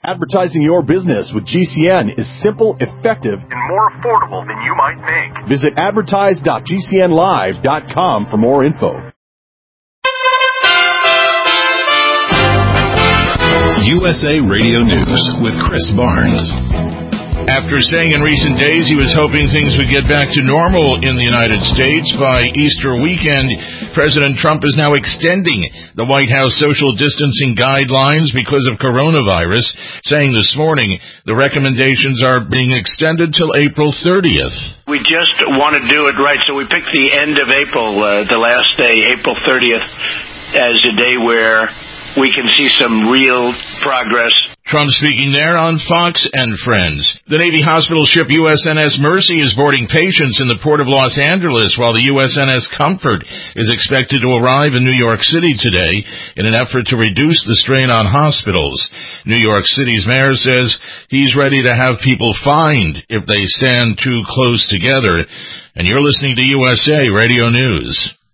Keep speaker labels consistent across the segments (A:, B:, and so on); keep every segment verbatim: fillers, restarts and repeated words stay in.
A: Advertising your business with G C N is simple, effective, and more affordable than you might think. Visit advertise dot g c n live dot com for more info.
B: U S A Radio News with Chris Barnes. After saying in recent days he was hoping things would get back to normal in the United States by Easter weekend, President Trump is now extending the White House social distancing guidelines because of coronavirus, saying this morning the recommendations are being extended till April thirtieth.
C: We just want to do it right, so we picked the end of April, uh, the last day, April thirtieth, as a day where we can see some real progress.
B: Trump speaking there on Fox and Friends. The Navy hospital ship U S N S Mercy is boarding patients in the port of Los Angeles, while the U S N S Comfort is expected to arrive in New York City today in an effort to reduce the strain on hospitals. New York City's mayor says he's ready to have people fined if they stand too close together. And you're listening to U S A Radio News.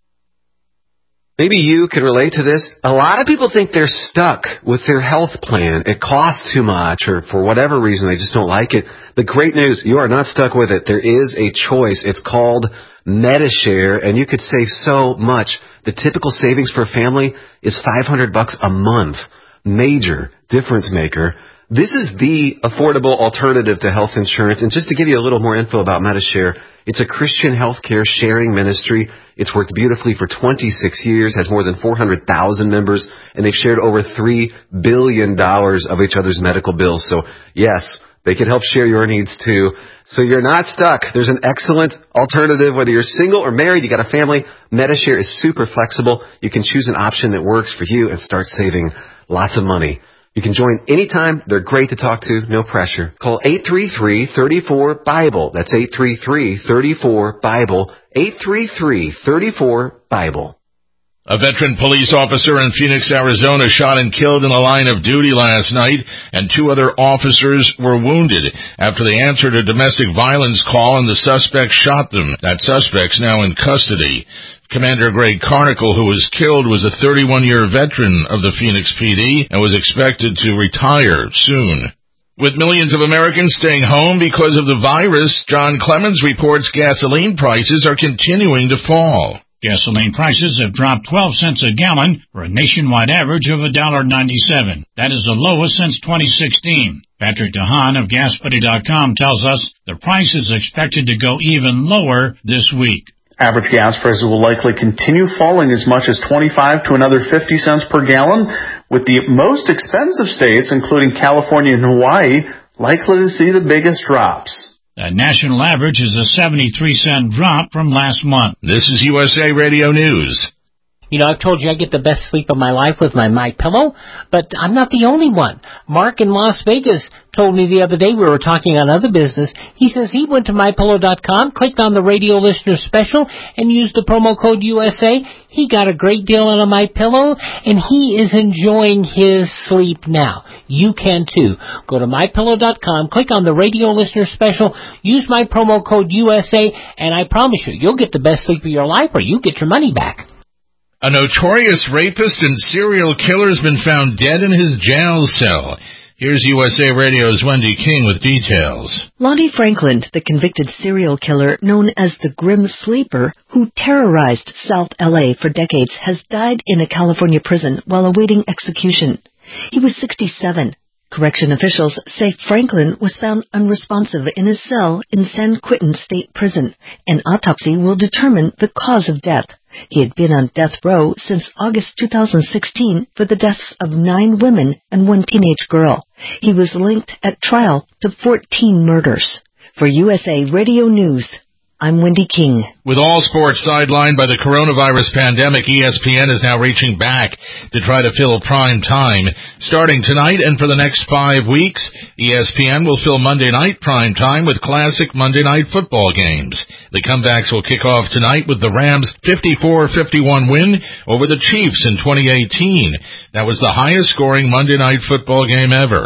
D: Maybe you could relate to this. A lot of people think they're stuck with their health plan. It costs too much, or for whatever reason, they just don't like it. The great news, you are not stuck with it. There is a choice. It's called Medi-Share, and you could save so much. The typical savings for a family is five hundred bucks a month. Major difference maker. This is the affordable alternative to health insurance. And just to give you a little more info about Medi-Share, it's a Christian healthcare sharing ministry. It's worked beautifully for twenty-six years, has more than four hundred thousand members, and they've shared over three billion dollars of each other's medical bills. So, yes, they can help share your needs, too. So you're not stuck. There's an excellent alternative. Whether you're single or married, you got a family, Medi-Share is super flexible. You can choose an option that works for you and start saving lots of money. You can join anytime. They're great to talk to. No pressure. Call eight three three, three four, BIBLE. That's eight three three, three four, BIBLE. eight three three, three four, BIBLE.
B: A veteran police officer in Phoenix, Arizona shot and killed in a line of duty last night, and two other officers were wounded after they answered a domestic violence call and the suspect shot them. That suspect's now in custody. Commander Greg Carnicle, who was killed, was a thirty-one-year veteran of the Phoenix P D and was expected to retire soon. With millions of Americans staying home because of the virus, John Clemens reports gasoline prices are continuing to fall.
E: Gasoline prices have dropped twelve cents a gallon for a nationwide average of one dollar and ninety-seven cents. That is the lowest since twenty sixteen. Patrick DeHaan of Gas Buddy dot com tells us the price is expected to go even lower this week.
F: Average gas prices will likely continue falling as much as twenty-five to another fifty cents per gallon, with the most expensive states, including California and Hawaii, likely to see the biggest drops.
E: The national average is a seventy-three cent drop from last month.
B: This is U S A Radio News.
G: You know, I've told you I get the best sleep of my life with my MyPillow, but I'm not the only one. Mark in Las Vegas told me the other day, we were talking on other business, he says he went to my pillow dot com, clicked on the radio listener special, and used the promo code U S A. He got a great deal on a MyPillow, and he is enjoying his sleep now. You can too. Go to my pillow dot com, click on the radio listener special, use my promo code U S A, and I promise you, you'll get the best sleep of your life, or you get your money back.
B: A notorious rapist and serial killer has been found dead in his jail cell. Here's U S A Radio's Wendy King with details.
H: Lonnie Franklin, the convicted serial killer known as the Grim Sleeper, who terrorized South L A for decades, has died in a California prison while awaiting execution. He was sixty-seven. Correction officials say Franklin was found unresponsive in his cell in San Quentin State Prison. An autopsy will determine the cause of death. He had been on death row since August two thousand sixteen for the deaths of nine women and one teenage girl. He was linked at trial to fourteen murders. For U S A Radio News, I'm Wendy King.
B: With all sports sidelined by the coronavirus pandemic, E S P N is now reaching back to try to fill prime time. Starting tonight and for the next five weeks, E S P N will fill Monday night prime time with classic Monday night football games. The comebacks will kick off tonight with the Rams' fifty-four fifty-one win over the Chiefs in twenty eighteen. That was the highest scoring Monday night football game ever.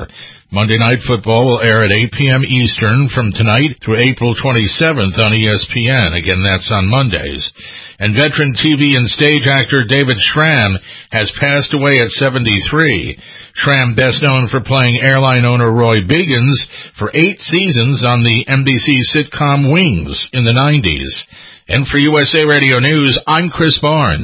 B: Monday Night Football will air at eight p.m. Eastern from tonight through April twenty-seventh on E S P N. Again, that's on Mondays. And veteran T V and stage actor David Schramm has passed away at seventy-three. Schramm, best known for playing airline owner Roy Biggins for eight seasons on the N B C sitcom Wings in the nineties. And for U S A Radio News, I'm Chris Barnes.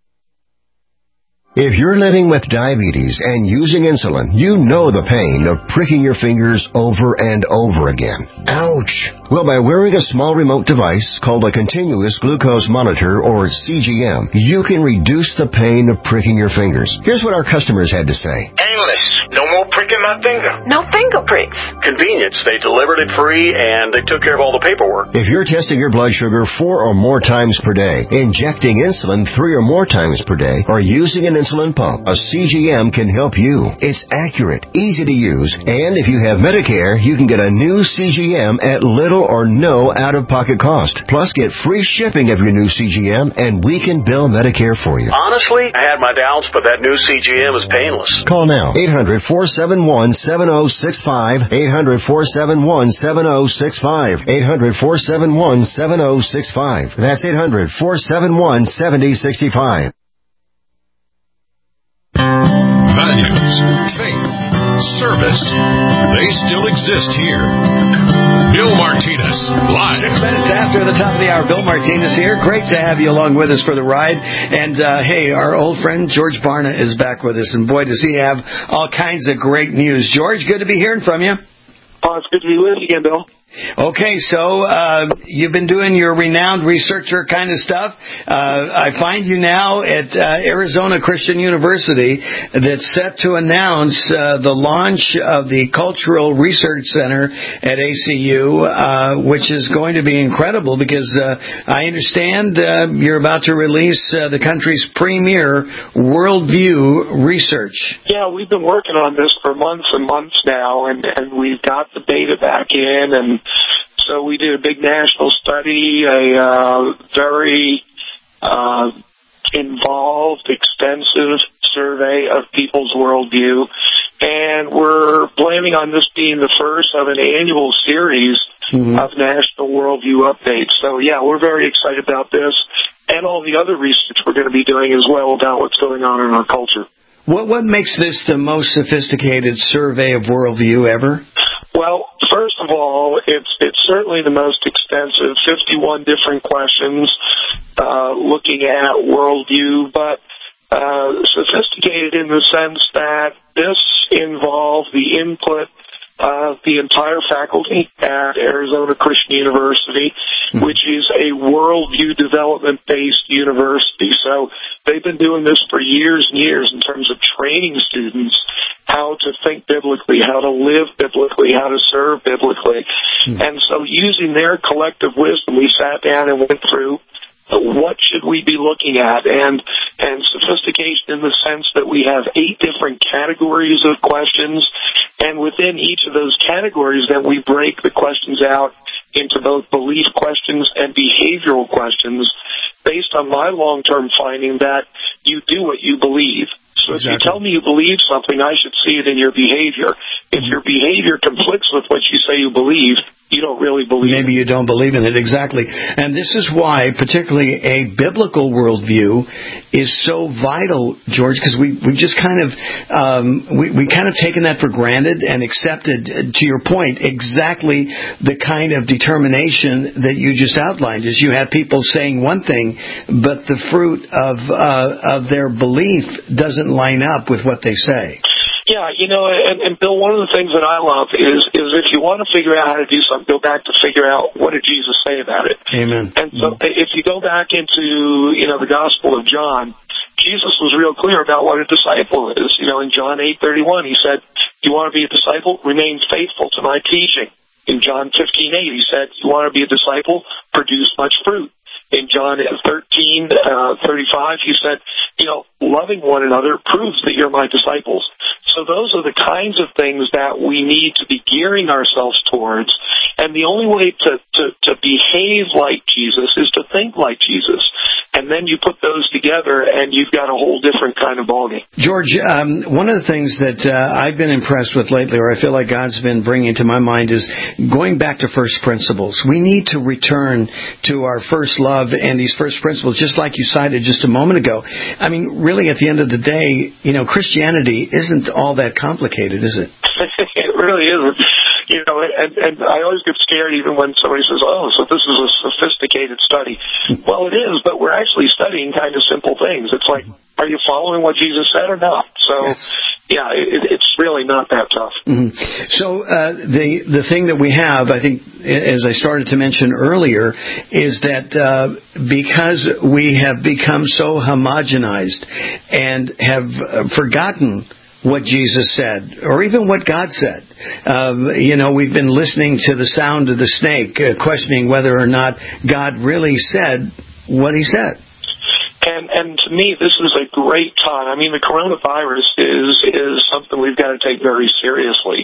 I: If you're living with diabetes and using insulin, you know the pain of pricking your fingers over and over again. Ouch! Well, by wearing a small remote device called a continuous glucose monitor, or C G M, you can reduce the pain of pricking your fingers. Here's what our customers had to say.
J: Painless. No more pricking my finger.
K: No finger pricks.
J: Convenience. They delivered it free, and they took care of all the paperwork.
I: If you're testing your blood sugar four or more times per day, injecting insulin three or more times per day, or using an insulin pump, a C G M can help you. It's accurate, easy to use, and if you have Medicare, you can get a new C G M at little or no out-of-pocket cost. Plus, get free shipping of your new C G M, and we can bill Medicare for you.
J: Honestly, I had my doubts, but that new C G M is painless.
I: Call now, eight hundred, four seven one, seven oh six five, eight hundred, four seven one, seven oh six five, eight hundred, four seven one, seven oh six five. That's eight hundred, four seven one, seven oh six five.
A: Values, faith, service, they still exist here. Bill Martinez, live.
L: Six minutes after the top of the hour, Bill Martinez here. Great to have you along with us for the ride. And, uh, hey, our old friend George Barna is back with us. And, boy, does he have all kinds of great news. George, good to be hearing from you.
M: Oh, it's good to be with you again, Bill.
L: Okay, so uh, you've been doing your renowned researcher kind of stuff. Uh, I find you now at uh, Arizona Christian University that's set to announce uh, the launch of the Cultural Research Center at A C U, uh, which is going to be incredible because uh, I understand uh, you're about to release uh, the country's premier worldview research.
M: Yeah, we've been working on this for months and months now, and, and we've got the data back in, and so we did a big national study, a uh, very uh, involved, extensive survey of people's worldview, and we're planning on this being the first of an annual series mm-hmm. of national worldview updates. So, yeah, we're very excited about this and all the other research we're going to be doing as well about what's going on in our culture.
L: What, what makes this the most sophisticated survey of worldview ever?
M: Well, first of all, it's it's certainly the most extensive, fifty-one different questions uh, looking at worldview, but uh, sophisticated in the sense that this involved the input of the entire faculty at Arizona Christian University, mm-hmm. which is a worldview development-based university. So they've been doing this for years and years in terms of training students how to think biblically, how to live biblically, how to serve biblically. Mm-hmm. And so using their collective wisdom, we sat down and went through what should we be looking at, and and sophistication in the sense that we have eight different categories of questions, and within each of those categories then we break the questions out into both belief questions and behavioral questions based on my long-term finding that you do what you believe. So exactly. If you tell me you believe something, I should see it in your behavior. If your behavior conflicts with what you say you believe, you don't really believe
L: Maybe
M: it.
L: you don't believe in it, exactly. And this is why, particularly a biblical worldview is so vital, George, because we, we just kind of, um, we, we kind of taken that for granted and accepted, to your point, exactly the kind of determination that you just outlined, is you have people saying one thing, but the fruit of, uh, of their belief doesn't line up with what they say.
M: Yeah, you know, and, and Bill, one of the things that I love is is if you want to figure out how to do something, go back to figure out what did Jesus say about it.
L: Amen.
M: And so mm-hmm. if you go back into, you know, the Gospel of John, Jesus was real clear about what a disciple is. You know, in John eight thirty-one, he said, you want to be a disciple? Remain faithful to my teaching. In John fifteen eight, he said, you want to be a disciple? Produce much fruit. In John thirteen thirty-five, he said, you know, loving one another proves that you're my disciples. So those are the kinds of things that we need to be gearing ourselves towards. And the only way to, to, to behave like Jesus is to think like Jesus. And then you put those together, and you've got a whole different kind of ballgame.
L: George, um, one of the things that uh, I've been impressed with lately, or I feel like God's been bringing to my mind, is going back to first principles. We need to return to our first love and these first principles, just like you cited just a moment ago. I mean, really, at the end of the day, you know, Christianity isn't all that complicated, is it?
M: It really isn't. You know, and, and I always get scared even when somebody says, oh, so this is a sophisticated study. Well, it is, but we're actually studying kind of simple things. It's like, are you following what Jesus said or not? So, yes. yeah, it, it's really not that tough.
L: Mm-hmm. So uh, the the thing that we have, I think, as I started to mention earlier, is that uh, because we have become so homogenized and have uh, forgotten what Jesus said, or even what God said. Um, you know, we've been listening to the sound of the snake, uh, questioning whether or not God really said what he said.
M: And and to me, this is a great time. I mean, the coronavirus is is something we've got to take very seriously.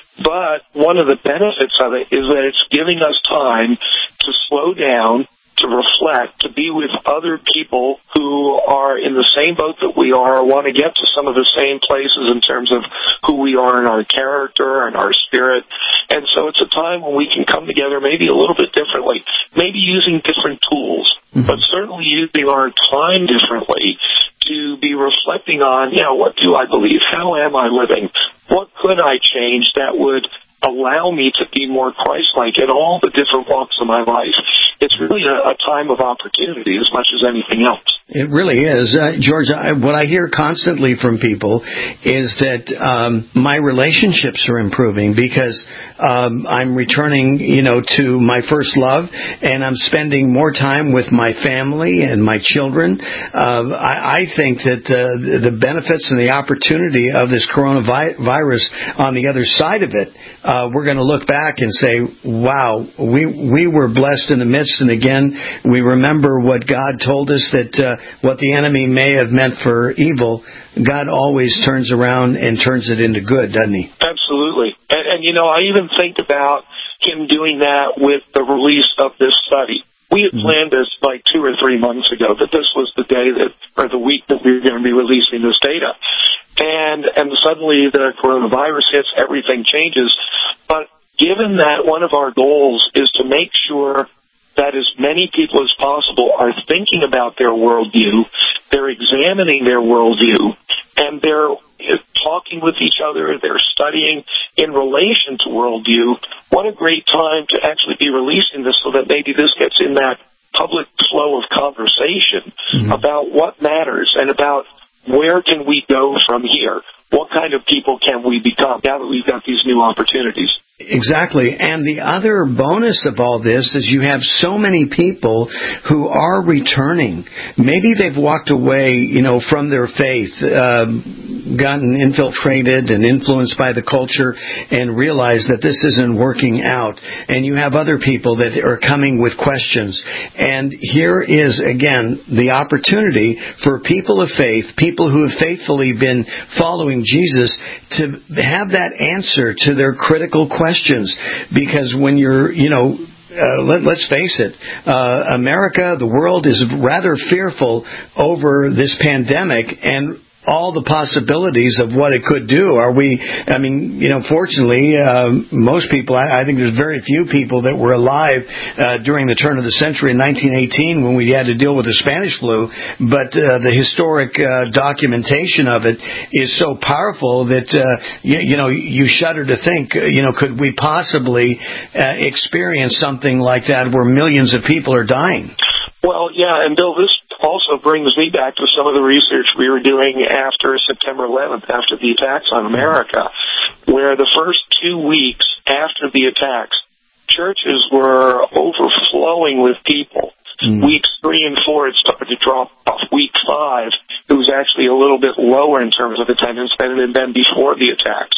M: But one of the benefits of it is that it's giving us time to slow down, to reflect, to be with other people who are in the same boat that we are, want to get to some of the same places in terms of who we are in our character and our spirit. And so it's a time when we can come together maybe a little bit differently, maybe using different tools, mm-hmm. but certainly using our time differently to be reflecting on, you know, what do I believe? How am I living? What could I change that would allow me to be more Christ-like in all the different walks of my life? It's really a, a time of opportunity as much as anything else.
L: It really is. Uh, George, I, what I hear constantly from people is that um, my relationships are improving because um, I'm returning, you know, to my first love, and I'm spending more time with my family and my children. Uh, I, I think that the, the benefits and the opportunity of this coronavirus on the other side of it, uh, we're going to look back and say, wow, we we were blessed in the midst, and again, we remember what God told us, that uh, what the enemy may have meant for evil, God always turns around and turns it into good, doesn't he?
M: Absolutely. And, and, you know, I even think about him doing that with the release of this study. We had planned this like two or three months ago, that this was the day that, or the week that we were going to be releasing this data. And, and suddenly the coronavirus hits, everything changes. But given that one of our goals is to make sure that as many people as possible are thinking about their worldview, they're examining their worldview, and they're talking with each other, they're studying in relation to worldview. What a great time to actually be releasing this so that maybe this gets in that public flow of conversation mm-hmm. about what matters and about where can we go from here? What kind of people can we become now that we've got these new opportunities?
L: Exactly. And the other bonus of all this is you have so many people who are returning. Maybe they've walked away, you know, from their faith, uh, gotten infiltrated and influenced by the culture and realized that this isn't working out. And you have other people that are coming with questions. And here is, again, the opportunity for people of faith, people who have faithfully been following Jesus, to have that answer to their critical questions. Questions, because when you're, you know, uh, let, let's face it, uh, America, the world is rather fearful over this pandemic and all the possibilities of what it could do. Are we, I mean, you know, fortunately, uh, most people, I, I think there's very few people that were alive uh, during the turn of the century in nineteen eighteen when we had to deal with the Spanish flu, but uh, the historic uh, documentation of it is so powerful that, uh, you, you know, you shudder to think, you know, could we possibly uh, experience something like that where millions of people are dying?
M: Well, yeah, and Bill, this also brings me back to some of the research we were doing after September eleventh, after the attacks on America, where the first two weeks after the attacks, churches were overflowing with people. Mm. Weeks three and four, it started to drop off. Week five, it was actually a little bit lower in terms of attendance than it had been before the attacks.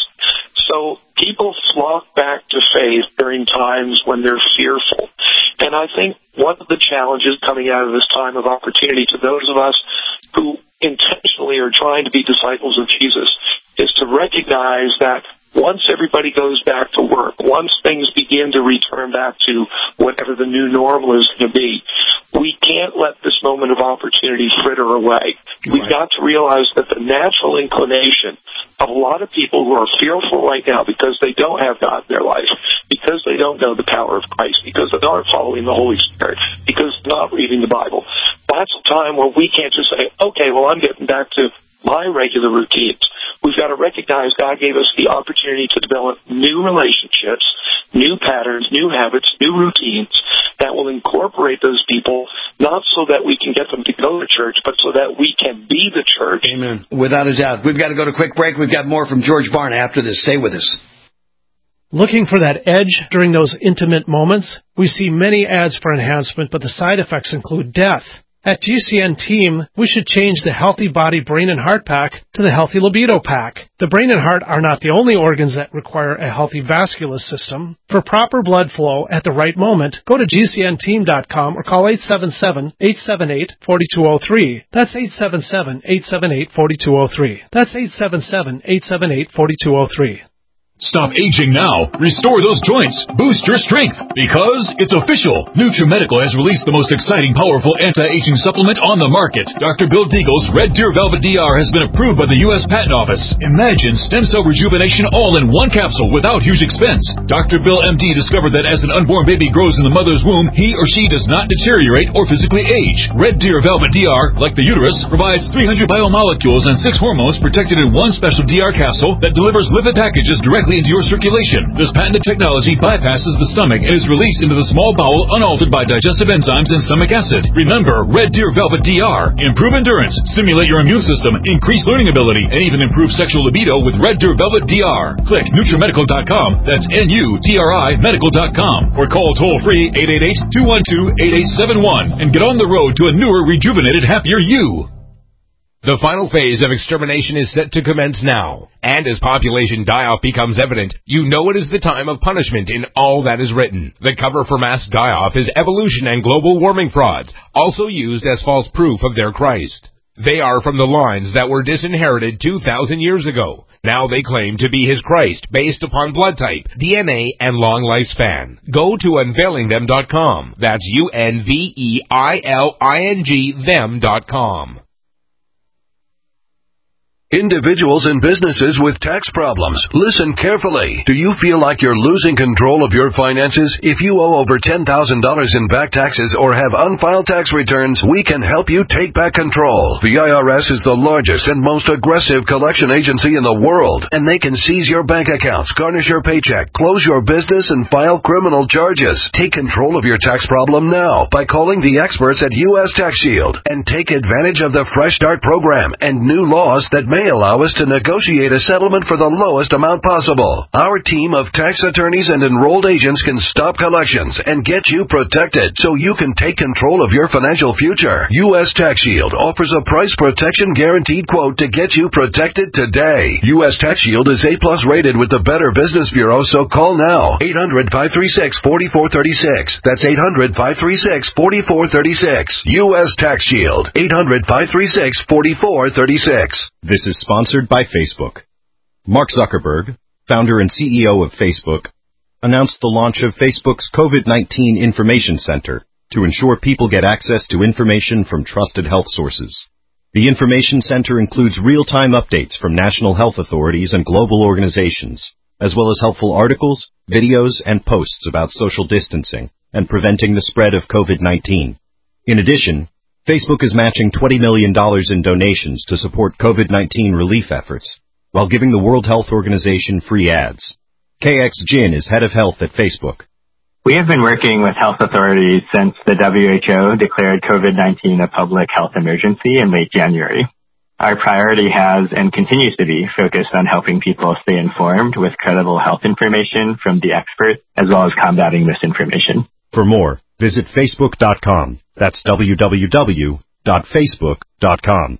M: So people flock back to faith during times when they're fearful. And I think one of the challenges coming out of this time of opportunity to those of us who intentionally are trying to be disciples of Jesus is to recognize that once everybody goes back to work, once things begin to return back to whatever the new normal is going to be, we can't let this moment of opportunity fritter away. We've got to realize that the natural inclination of a lot of people who are fearful right now because they don't have God in their life, because they don't know the power of Christ, because they aren't following the Holy Spirit, because they're not reading the Bible, that's a time where we can't just say, okay, well, I'm getting back to my regular routines. We've got to recognize God gave us the opportunity to develop new relationships, new patterns, new habits, new routines that will incorporate those people, not so that we can get them to go to church, but so that we can be the church.
L: Amen. Without a doubt. We've got to go to a quick break. We've got more from George Barna after this. Stay with us.
K: Looking for that edge during those intimate moments? We see many ads for enhancement, but the side effects include death. At G C N Team, we should change the Healthy Body Brain and Heart Pack to the Healthy Libido Pack. The brain and heart are not the only organs that require a healthy vascular system. For proper blood flow at the right moment, go to G C N team dot com or call eight seven seven, eight seven eight, four two zero three. That's eight seven seven, eight seven eight, four two zero three. That's eight seven seven, eight seven eight, four two zero three.
A: Stop aging now. Restore those joints. Boost your strength. Because it's official. NutriMedical has released the most exciting, powerful anti-aging supplement on the market. Doctor Bill Deagle's Red Deer Velvet D R has been approved by the U S Patent Office. Imagine stem cell rejuvenation all in one capsule without huge expense. Doctor Bill M D discovered that as an unborn baby grows in the mother's womb, he or she does not deteriorate or physically age. Red Deer Velvet D R, like the uterus, provides three hundred biomolecules and six hormones protected in one special D R capsule that delivers lipid packages directly into your circulation. This patented technology bypasses the stomach and is released into the small bowel unaltered by digestive enzymes and stomach acid. Remember, Red Deer Velvet D R. Improve endurance, stimulate your immune system, increase learning ability, and even improve sexual libido with Red Deer Velvet D R. Click NutriMedical dot com. That's N U T R I Medical dot com. Or call toll-free eight eight eight, two one two, eight eight seven one and get on the road to a newer, rejuvenated, happier you.
N: The final phase of extermination is set to commence now, and as population die-off becomes evident, you know it is the time of punishment in all that is written. The cover for mass die-off is evolution and global warming frauds, also used as false proof of their Christ. They are from the lines that were disinherited two thousand years ago. Now they claim to be his Christ based upon blood type, D N A, and long lifespan. Go to unveiling them dot com. That's U N V E I L I N G them dot com.
O: Individuals and businesses with tax problems, listen carefully. Do you feel like you're losing control of your finances? If you owe over ten thousand dollars in back taxes or have unfiled tax returns, we can help you take back control. The I R S is the largest and most aggressive collection agency in the world, and they can seize your bank accounts, garnish your paycheck, close your business, and file criminal charges. Take control of your tax problem now by calling the experts at U S Tax Shield and take advantage of the Fresh Start program and new laws that may allow us to negotiate a settlement for the lowest amount possible. Our team of tax attorneys and enrolled agents can stop collections and get you protected so you can take control of your financial future. U S Tax Shield offers a price protection guaranteed quote to get you protected today. U S Tax Shield is A plus rated with the Better Business Bureau, so call now. eight hundred, five three six, four four three six. That's eight hundred, five three six, four four three six. U S Tax Shield. eight hundred, five three six, four four three six.
P: This is sponsored by Facebook. Mark Zuckerberg, founder and C E O of Facebook, announced the launch of Facebook's COVID nineteen Information Center to ensure people get access to information from trusted health sources. The Information Center includes real-time updates from national health authorities and global organizations, as well as helpful articles, videos, and posts about social distancing and preventing the spread of COVID nineteen. In addition, Facebook is matching twenty million dollars in donations to support COVID nineteen relief efforts, while giving the World Health Organization free ads. K X Jin is head of health at Facebook.
Q: We have been working with health authorities since the W H O declared COVID nineteen a public health emergency in late January. Our priority has and continues to be focused on helping people stay informed with credible health information from the experts, as well as combating misinformation.
P: For more, visit facebook dot com. That's w w w dot facebook dot com.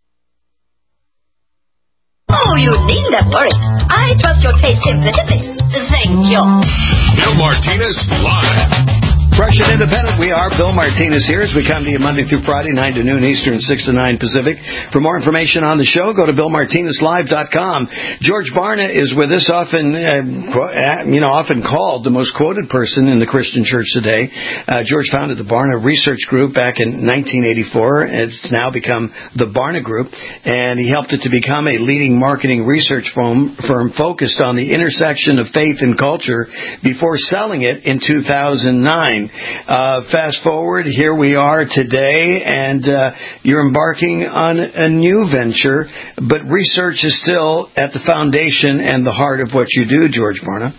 R: Oh, you needn't worry. I trust your taste implicitly. Thank you.
A: Bill Martinez live.
L: Fresh and independent, we are. Bill Martinez here as we come to you Monday through Friday, nine to noon Eastern, six to nine Pacific. For more information on the show, go to bill martinez live dot com. George Barna is with us, often, uh, you know, often called the most quoted person in the Christian church today. Uh, George founded the Barna Research Group back in nineteen eighty-four. It's now become the Barna Group, and he helped it to become a leading marketing research firm, firm focused on the intersection of faith and culture before selling it in two thousand nine. Uh, fast forward, here we are today, and uh, you're embarking on a new venture, but research is still at the foundation and the heart of what you do, George Barna.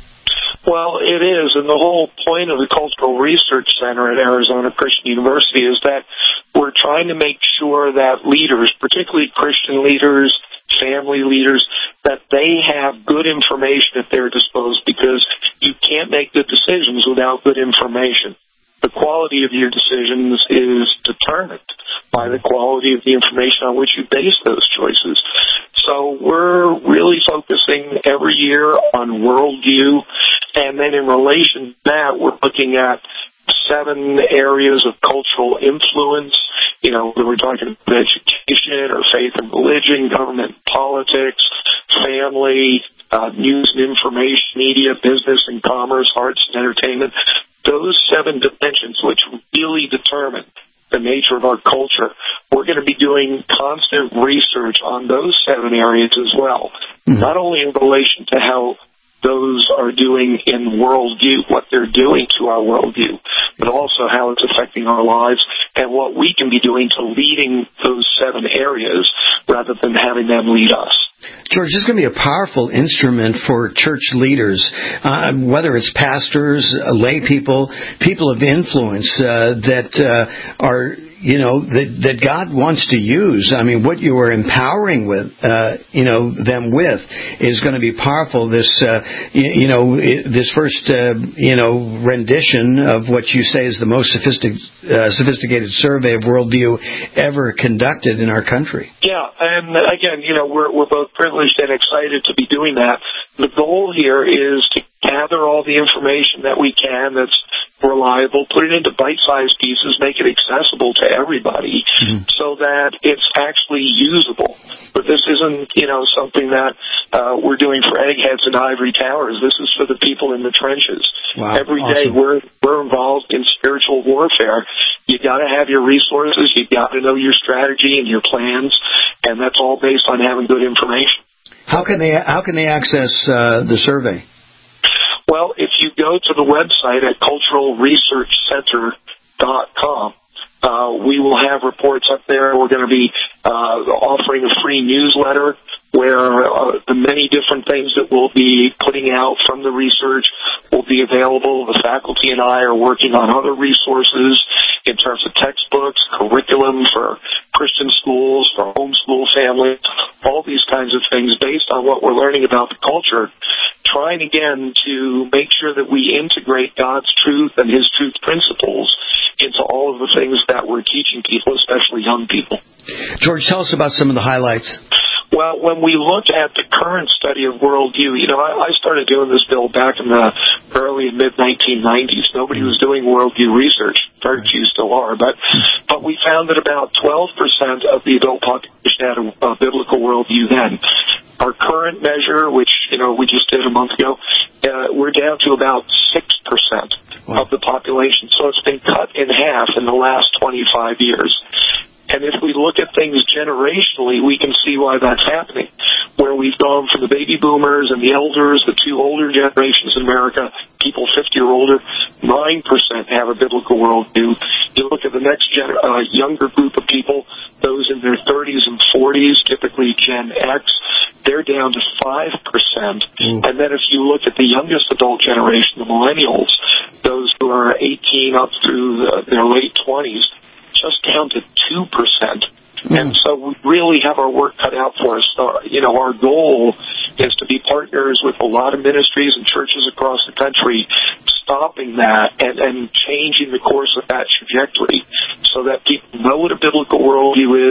M: Well, it is, and the whole point of the Cultural Research Center at Arizona Christian University is that we're trying to make sure that leaders, particularly Christian leaders, family leaders, that they have good information at their disposal, because you can't make good decisions without good information. The quality of your decisions is determined by the quality of the information on which you base those choices. So we're really focusing every year on worldview, and then in relation to that, we're looking at seven areas of cultural influence. You know, we're talking about education or faith and religion, government, politics, family, uh, news and information, media, business and commerce, arts and entertainment. Those seven dimensions, which really determine the nature of our culture, we're going to be doing constant research on those seven areas as well, mm-hmm. not only in relation to how those are doing in worldview, what they're doing to our worldview, but also how it's affecting our lives and what we can be doing to leading those seven areas rather than having them lead us.
L: George, this is going to be a powerful instrument for church leaders, uh, whether it's pastors, uh, lay people, people of influence uh, that uh, are, you know, that, that God wants to use. I mean, what you are empowering with, uh, you know, them with is going to be powerful. This, uh, you, you know, this first, uh, you know, rendition of what you say is the most sophistic, uh, sophisticated survey of worldview ever conducted in our country.
M: Yeah, and again, you know, we're we're both privileged and excited to be doing that. The goal here is to gather all the information that we can that's reliable, put it into bite-sized pieces, make it accessible to everybody, mm-hmm. so that it's actually usable. But this isn't, you know, something that uh, we're doing for eggheads and ivory towers. This is for the people in the trenches.
L: Wow,
M: Every
L: awesome.
M: day we're we're involved in spiritual warfare. You got to have your resources. You got to know your strategy and your plans, and that's all based on having good information.
L: How can they how can they access uh, the survey?
M: Well, if you go to the website at cultural research center dot com, uh, we will have reports up there. We're going to be uh, offering a free newsletter where uh, the many different things that we'll be putting out from the research will be available. The faculty and I are working on other resources in terms of textbooks, curriculum for Christian schools, for homeschool families, all these kinds of things based on what we're learning about the culture, trying again to make sure that we integrate God's truth and His truth principles into all of the things that we're teaching people, especially young people.
L: George, tell us about some of the highlights.
M: Well, when we look at the current study of worldview, you know, I, I started doing this, Bill, back in the early and mid nineteen nineties. Nobody was doing worldview research. Very few still are, but but we found that about twelve percent of the adult population had a, a biblical worldview then. Our current measure, which, you know, we just did a month ago, uh, we're down to about six percent wow. of the population. So it's been cut in half in the last twenty-five years. And if we look at things generationally, we can see why that's happening, where we've gone from the baby boomers and the elders, the two older generations in America, people fifty or older, nine percent have a biblical worldview. You look at the next gen, uh, younger group of people, those in their thirties and forties, typically Gen X, they're down to five percent. Mm. And then if you look at the youngest adult generation, the millennials, those who are eighteen up through the, their late twenties, just down to two percent. Mm. And so we really have our work cut out for us. So, you know, our goal is to be partners with a lot of ministries and churches across the country, stopping that and, and changing the course of that trajectory so that people know what a biblical worldview is,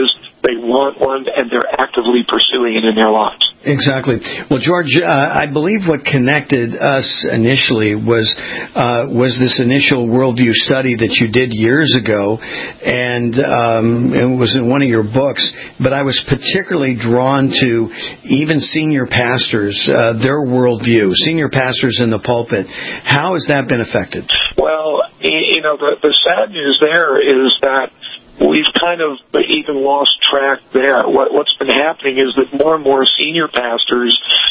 M: they want one, and they're actively pursuing it in their lives.
L: Exactly. Well, George, uh, I believe what connected us initially was uh, was this initial worldview study that you did years ago, and um, it was in one of your books. But I was particularly drawn to even senior pastors, uh, their worldview, senior pastors in the pulpit. How has that been affected?
M: Well, you know, the, the sad news there is that we've kind of even lost track there. What, what's been happening is that more and more senior pastors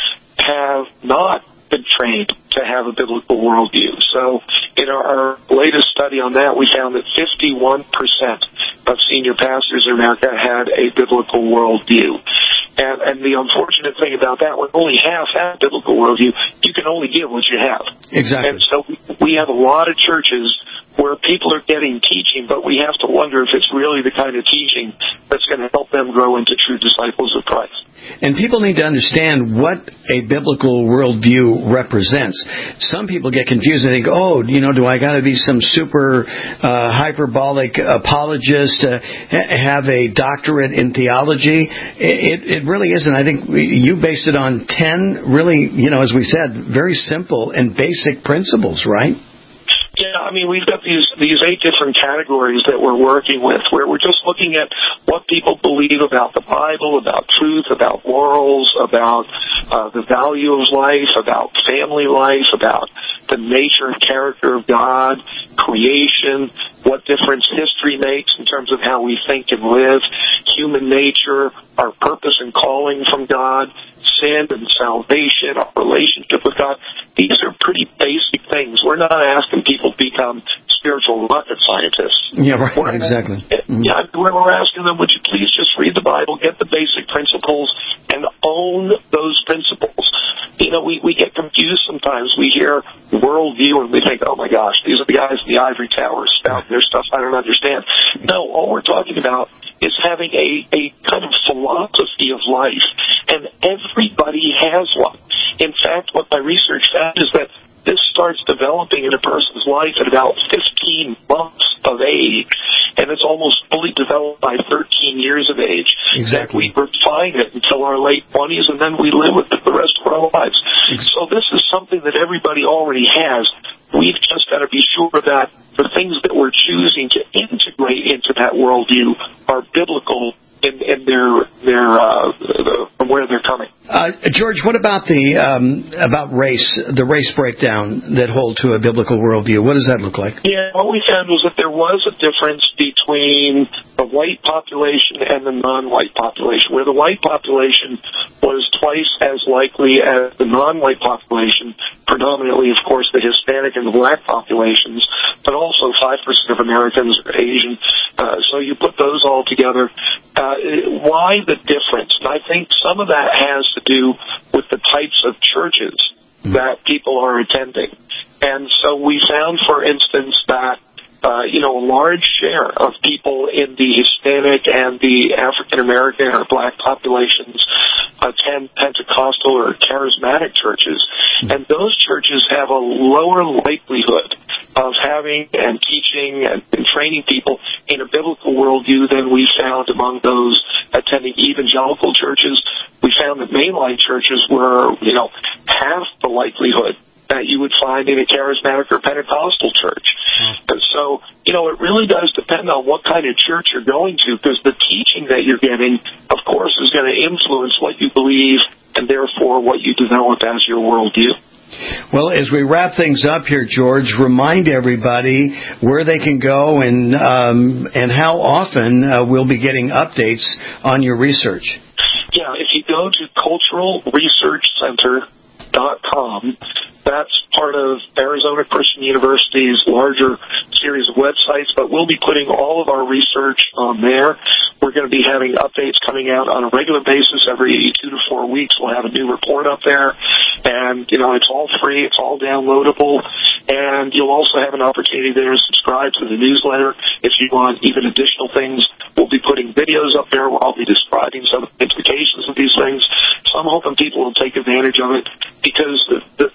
M: have not been trained to have a biblical worldview. So in our, our latest study on that, we found that fifty-one percent of senior pastors in America had a biblical worldview. And, and the unfortunate thing about that, when only half have a biblical worldview, you can only give what you have.
L: Exactly.
M: And so we have a lot of churches where people are getting teaching, but we have to wonder if it's really the kind of teaching that's going to help them grow into true disciples of Christ.
L: And people need to understand what a biblical worldview represents. Some people get confused and think, oh, you know, do I got to be some super uh, hyperbolic apologist, uh, have a doctorate in theology? It, it really isn't. I think you based it on ten really, you know, as we said, very simple and basic principles, right?
M: Yeah, I mean, we've got these these eight different categories that we're working with, where we're just looking at what people believe about the Bible, about truth, about morals, about uh, the value of life, about family life, about the nature and character of God, creation, what difference history makes in terms of how we think and live, human nature, our purpose and calling from God, sin and salvation, our relationship with God. These are pretty basic things. We're not asking people to become spiritual rocket scientists.
L: Yeah, right.
M: We're,
L: exactly.
M: Yeah, we're asking them, would you please just read the Bible, get the basic principles, and own those principles. You know, we, we get confused sometimes. We hear worldview and we think, oh my gosh, these are the guys in the ivory towers spouting their stuff I don't understand. No, all we're talking about is having a, a kind of philosophy of life, and everybody has one. In fact, what my research found is that this starts developing in a person's life at about fifteen months of age, and it's almost fully developed by thirteen years of age.
L: Exactly.
M: That we refine it until our late twenties, and then we live with it the rest of our lives. So this is something that everybody already has. We've just got to be sure that the things that we're choosing to integrate into that worldview are biblical in, in their their uh, from where they're coming.
L: Uh, George, what about the um, about race, the race breakdown that hold to a biblical worldview? What does that look like?
M: Yeah, what we found was that there was a difference between the white population and the non-white population, where the white population was twice as likely as the non-white population, predominantly, of course, the Hispanic and the black populations, but also five percent of Americans are Asian. Uh, so you put those all together. Uh, why the difference? And I think some of that has to do with the types of churches that people are attending. And so we found, for instance, that Uh, you know, a large share of people in the Hispanic and the African American or black populations attend Pentecostal or charismatic churches, and those churches have a lower likelihood of having and teaching and, and training people in a biblical worldview than we found among those attending evangelical churches. We found that mainline churches were, you know, half the likelihood that you would find in a charismatic or Pentecostal church. And so, you know, it really does depend on what kind of church you're going to, because the teaching that you're getting, of course, is going to influence what you believe and therefore what you develop as your worldview.
L: Well, as we wrap things up here, George, remind everybody where they can go and um, and how often uh, we'll be getting updates on your research.
M: Yeah, if you go to cultural research center dot com, that's part of Arizona Christian University's larger series of websites, but we'll be putting all of our research on there. We're going to be having updates coming out on a regular basis. Every two to four weeks, we'll have a new report up there. And, you know, it's all free. It's all downloadable. And you'll also have an opportunity there to subscribe to the newsletter. If you want even additional things, we'll be putting videos up there where I'll be describing some of the implications of these things. So I'm hoping people will take advantage of it, because the, the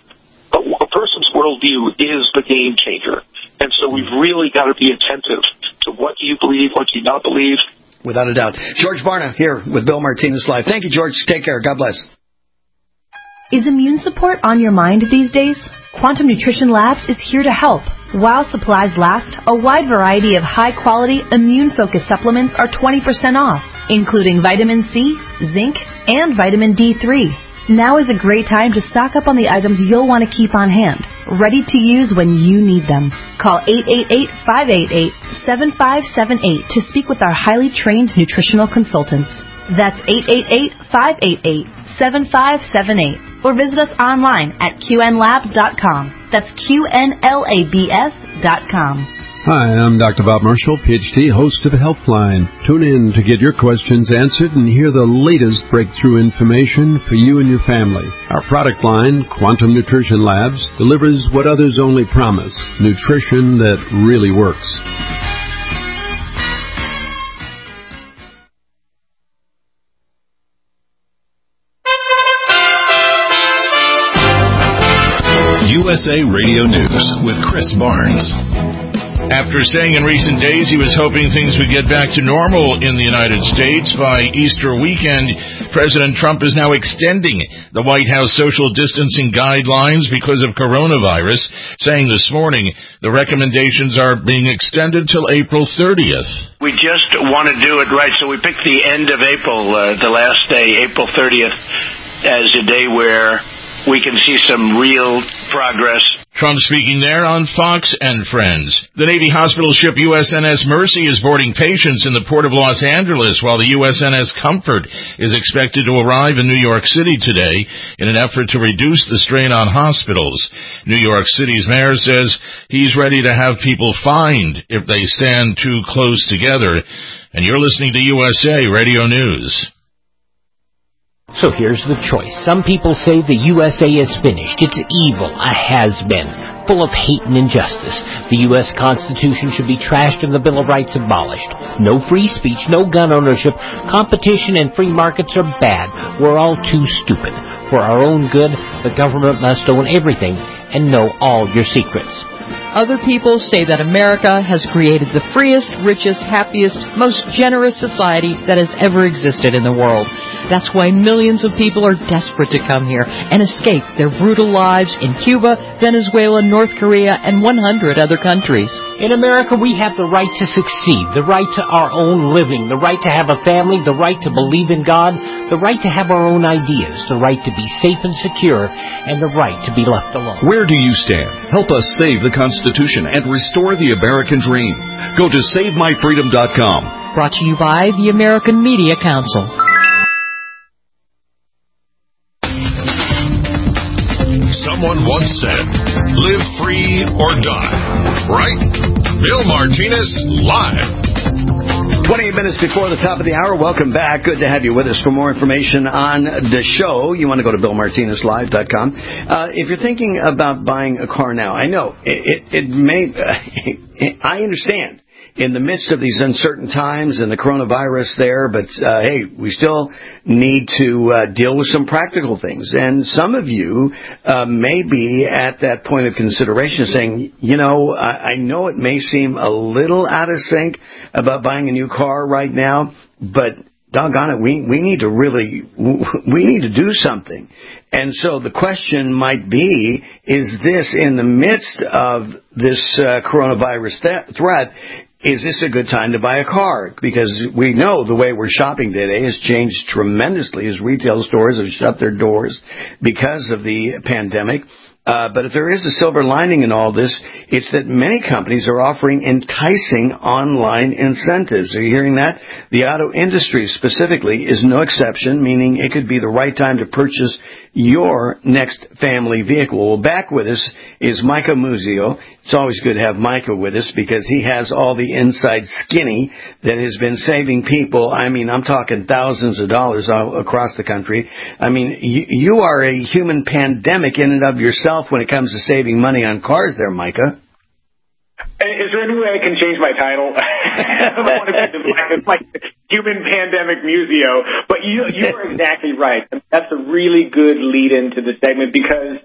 M: a person's worldview is the game changer. And so we've really got to be attentive to what do you believe, what do you not believe,
L: without a doubt. George Barna here with Bill Martinez Live. Thank you, George. Take care. God bless.
S: Is immune support on your mind these days? Quantum Nutrition Labs is here to help. While supplies last, a wide variety of high-quality, immune-focused supplements are twenty percent off, including vitamin C, zinc, and vitamin D three. Now is a great time to stock up on the items you'll want to keep on hand, ready to use when you need them. Call eight eight eight, five eight eight, seven five seven eight to speak with our highly trained nutritional consultants. That's eight eight eight, five eight eight, seven five seven eight. Or visit us online at Q N labs dot com. That's Q N L A B S dot com.
T: Hi, I'm Doctor Bob Marshall, P H D, host of Healthline. Tune in to get your questions answered and hear the latest breakthrough information for you and your family. Our product line, Quantum Nutrition Labs, delivers what others only promise, nutrition that really works.
A: U S A Radio News with Chris Barnes.
B: After saying in recent days he was hoping things would get back to normal in the United States by Easter weekend, President Trump is now extending the White House social distancing guidelines because of coronavirus, saying this morning the recommendations are being extended till April thirtieth.
C: We just want to do it right, so we picked the end of April, uh, the last day, April thirtieth, as a day where we can see some real progress.
B: Trump speaking there on Fox and Friends. The Navy hospital ship U S N S Mercy is boarding patients in the port of Los Angeles, while the U S N S Comfort is expected to arrive in New York City today in an effort to reduce the strain on hospitals. New York City's mayor says he's ready to have people fined if they stand too close together. And you're listening to U S A Radio News.
G: So here's the choice. Some people say the U S A is finished. It's evil, a has-been, full of hate and injustice. The U S Constitution should be trashed and the Bill of Rights abolished. No free speech, no gun ownership. Competition and free markets are bad. We're all too stupid. For our own good, the government must own everything and know all your secrets.
U: Other people say that America has created the freest, richest, happiest, most generous society that has ever existed in the world. That's why millions of people are desperate to come here and escape their brutal lives in Cuba, Venezuela, North Korea, and one hundred other countries.
G: In America, we have the right to succeed, the right to our own living, the right to have a family, the right to believe in God, the right to have our own ideas, the right to be safe and secure, and the right to be left alone.
A: Where do you stand? Help us save the Constitution and restore the American dream. Go to save my freedom dot com.
U: Brought to you by the American Media Council.
A: Someone once said, live free or die. Right? Bill Martinez Live.
L: twenty-eight minutes before the top of the hour. Welcome back. Good to have you with us. For more information on the show, you want to go to bill martinez live dot com. Uh, if you're thinking about buying a car now, I know it, it, it may, uh, I understand. In the midst of these uncertain times and the coronavirus there, but uh, hey, we still need to uh, deal with some practical things. And some of you uh, may be at that point of consideration saying, you know, I, I know it may seem a little out of sync about buying a new car right now, but doggone it, we, we need to really, we need to do something. And so the question might be, is this in the midst of this uh, coronavirus th- threat, is this a good time to buy a car? Because we know the way we're shopping today has changed tremendously as retail stores have shut their doors because of the pandemic. Uh, but if there is a silver lining in all this, it's that many companies are offering enticing online incentives. Are you hearing that? The auto industry specifically is no exception, meaning it could be the right time to purchase your next family vehicle. Well, back with us is Micah Muzio. It's always good to have Micah with us because he has all the inside skinny that has been saving people. I mean, I'm talking thousands of dollars all across the country. I mean, you, you are a human pandemic in and of yourself when it comes to saving money on cars there, Micah.
V: Is there any way I can change my title? I don't want to be defined as like human pandemic museo, but you you are exactly right. That's a really good lead into the segment because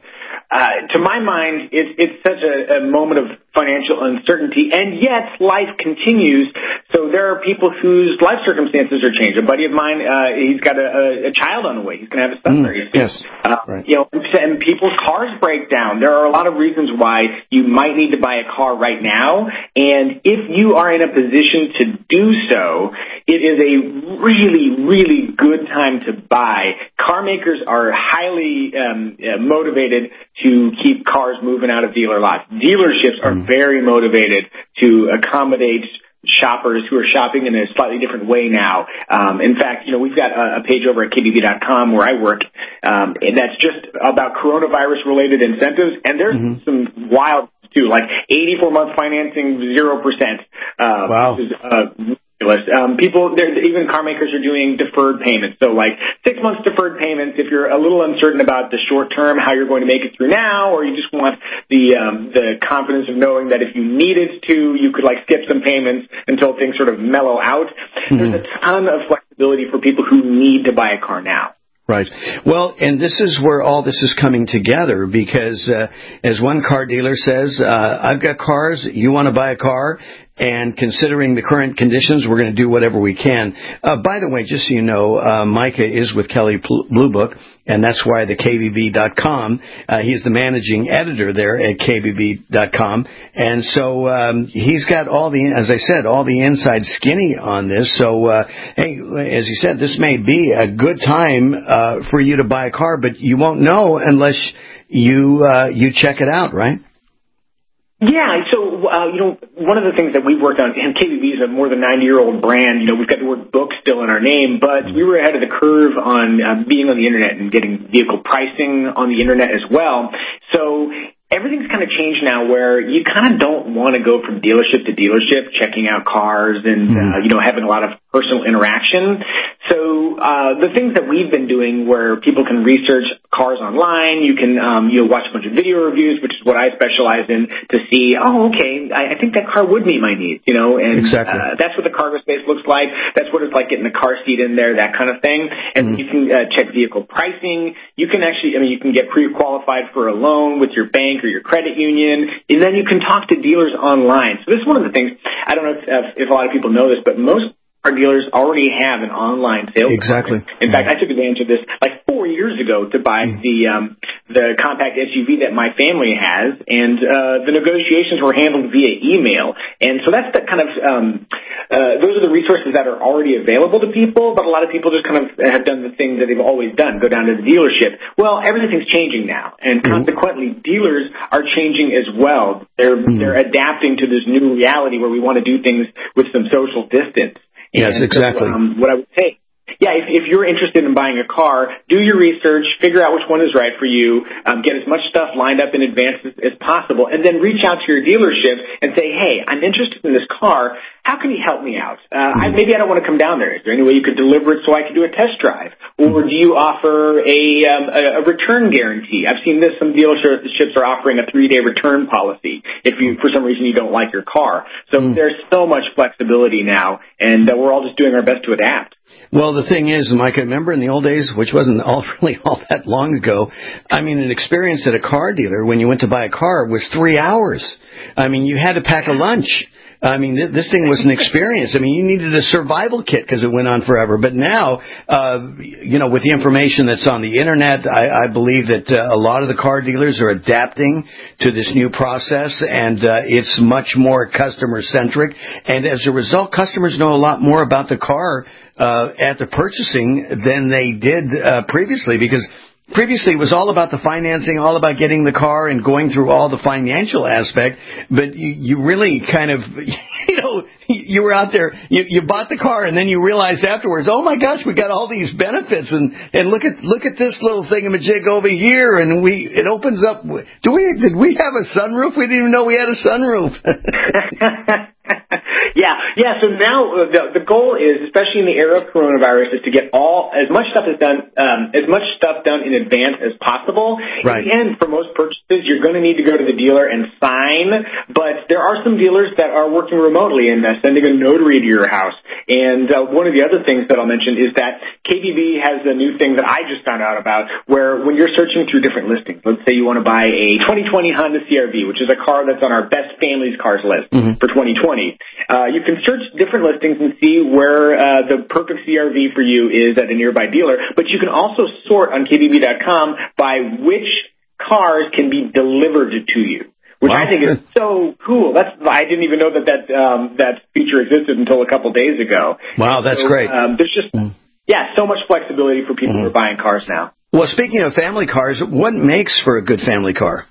V: uh, to my mind, it's it's such a, a moment of financial uncertainty, and yet life continues. So there are people whose life circumstances are changed. A buddy of mine, uh, he's got a, a child on the way. He's going to have a son
L: Mm,
V: very soon.
L: yes.
V: Uh,
L: Right.
V: You know, and people's cars break down. There are a lot of reasons why you might need to buy a car right now, and if you are in a position to do so, it is a really, really good time to buy. Car makers are highly um, uh, motivated to keep cars moving out of dealer lots. Dealerships are very motivated to accommodate shoppers who are shopping in a slightly different way now. Um, in fact, you know, we've got a, a page over at K B B dot com where I work, um, and that's just about coronavirus-related incentives, and there's mm-hmm. some wild too, like eighty-four month financing, zero percent. Uh,
L: wow.
V: Which is, uh, Um, people, even car makers are doing deferred payments. So like six months deferred payments if you're a little uncertain about the short term, how you're going to make it through now, or you just want the um, the confidence of knowing that if you needed to, you could like skip some payments until things sort of mellow out. Mm-hmm. There's a ton of flexibility for people who need to buy a car now.
L: Right. Well, and this is where all this is coming together because, uh, as one car dealer says, uh, I've got cars, you want to buy a car, and considering the current conditions, we're going to do whatever we can. Uh, by the way, just so you know, uh, Micah is with Kelley Blue Book, and that's why the K B B dot com, uh, he's the managing editor there at K B B dot com, and so um, he's got all the, as I said, all the inside skinny on this. So, uh, hey, as you said, this may be a good time uh, for you to buy a car, but you won't know unless you uh, you check it out, right?
V: Yeah, so, uh, you know, one of the things that we've worked on, and K B B is a more than ninety-year-old brand, you know, we've got the word book still in our name, but we were ahead of the curve on uh, being on the Internet and getting vehicle pricing on the Internet as well. So everything's kind of changed now where you kind of don't want to go from dealership to dealership, checking out cars and, mm-hmm. uh, you know, having a lot of personal interaction. So uh, the things that we've been doing where people can research cars online, you can, um, you know, watch a bunch of video reviews, which is what I specialize in, to see, oh, okay, I, I think that car would meet my needs, you know, and
L: exactly.
V: uh, that's what the cargo space looks like. That's what it's like getting the car seat in there, that kind of thing. And mm-hmm. you can uh, check vehicle pricing. You can actually, I mean, you can get pre-qualified for a loan with your bank or your credit union, and then you can talk to dealers online. So this is one of the things, I don't know if, if a lot of people know this, but most our dealers already have an online sales
L: exactly.
V: department. In fact, I took advantage of this like four years ago to buy mm. the um, the compact S U V that my family has, and uh, the negotiations were handled via email. And so that's the kind of um, uh, those are the resources that are already available to people. But a lot of people just kind of have done the thing that they've always done: go down to the dealership. Well, everything's changing now, and consequently, mm. dealers are changing as well. They're mm. they're adapting to this new reality where we want to do things with some social distance.
L: Yes,
V: and
L: exactly.
V: So, um, what I would say, yeah, if, if you're interested in buying a car, do your research, figure out which one is right for you, um, get as much stuff lined up in advance as, as possible, and then reach out to your dealership and say, hey, I'm interested in this car. How can you help me out? Uh, I, maybe I don't want to come down there. Is there any way you could deliver it so I could do a test drive? Or do you offer a, um, a, a return guarantee? I've seen this. Some dealerships are offering a three-day return policy if you, for some reason, you don't like your car. So mm. there's so much flexibility now, and uh, we're all just doing our best to adapt.
L: Well, the thing is, Mike, I remember in the old days, which wasn't all really all that long ago, I mean, an experience at a car dealer when you went to buy a car was three hours. I mean, you had to pack a lunch. I mean, th- this thing was an experience. I mean, you needed a survival kit because it went on forever. But now, uh, you know, with the information that's on the Internet, I, I believe that uh, a lot of the car dealers are adapting to this new process, and uh, it's much more customer-centric. And as a result, customers know a lot more about the car uh, at the purchasing than they did uh, previously, because previously, it was all about the financing, all about getting the car and going through all the financial aspect. But you, you really kind of, you know, you were out there, you, you bought the car, and then you realized afterwards, oh my gosh, we got all these benefits, and, and look at look at this little thingamajig over here, and we it opens up. Do we did we have a sunroof? We didn't even know we had a sunroof.
V: Yeah, yeah. So now uh, the the goal is, especially in the era of coronavirus, is to get all as much stuff is done, um, as much stuff done in advance as possible.
L: Right.
V: In the end, for most purchases, you're going to need to go to the dealer and sign. But there are some dealers that are working remotely and uh, sending a notary to your house. And uh, one of the other things that I'll mention is that K B B has a new thing that I just found out about, where when you're searching through different listings, let's say you want to buy a twenty twenty Honda C R V, which is a car that's on our best families cars list mm-hmm. for twenty twenty. Uh, you can search different listings and see where uh, the perfect C R V for you is at a nearby dealer, but you can also sort on K B B dot com by which cars can be delivered to you, which wow. I think is so cool. That's I didn't even know that that um, that feature existed until a couple days ago.
L: Wow, that's
V: so,
L: great.
V: Um, there's just yeah, so much flexibility for people mm-hmm. who are buying cars now.
L: Well, speaking of family cars, what makes for a good family car?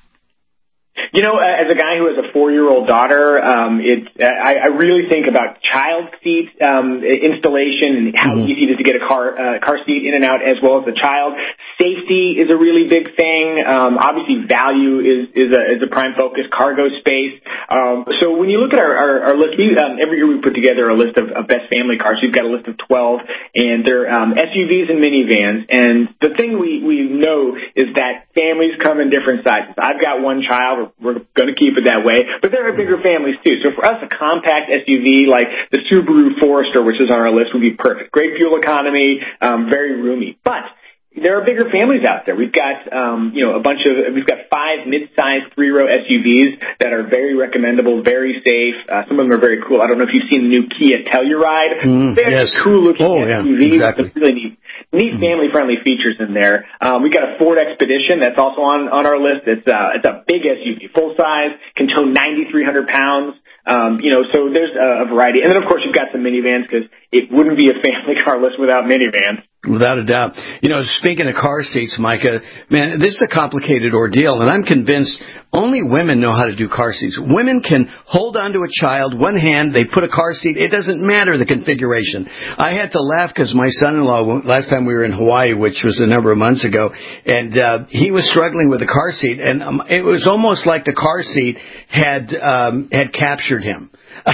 V: You know, uh, as a guy who has a four-year-old daughter, um, it uh, I, I really think about child seat um, installation and how mm-hmm. easy it is to get a car uh, car seat in and out, as well as the child. Safety is a really big thing. Um, obviously, value is is a, is a prime focus. Cargo space. Um, so when you look at our, our, our list, we, um, every year we put together a list of, of best family cars. We've got a list of twelve, and they're um, S U Vs and minivans. And the thing we, we know is that families come in different sizes. I've got one child. We're going to keep it that way. But there are bigger families, too. So for us, a compact S U V like the Subaru Forester, which is on our list, would be perfect. Great fuel economy, um, very roomy. But there are bigger families out there. We've got, um, you know, a bunch of, we've got five mid-sized three-row S U Vs that are very recommendable, very safe. Uh, some of them are very cool. I don't know if you've seen the new Kia Telluride.
L: Mm,
V: very
L: yes.
V: cool-looking
L: oh,
V: S U
L: yeah,
V: V
L: exactly.
V: with some really neat, neat family-friendly features in there. Um, we've got a Ford Expedition that's also on, on our list. It's, uh, it's a big S U V, full-size, can tow nine thousand three hundred pounds. Um, you know, so there's a, a variety. And then, of course, you've got some minivans because it wouldn't be a family car list without minivans.
L: Without a doubt. You know, speaking of car seats, Micah, man, this is a complicated ordeal, and I'm convinced only women know how to do car seats. Women can hold onto a child, one hand, they put a car seat. It doesn't matter the configuration. I had to laugh because my son-in-law, last time we were in Hawaii, which was a number of months ago, and uh, he was struggling with the car seat, and um, it was almost like the car seat had um, had captured him.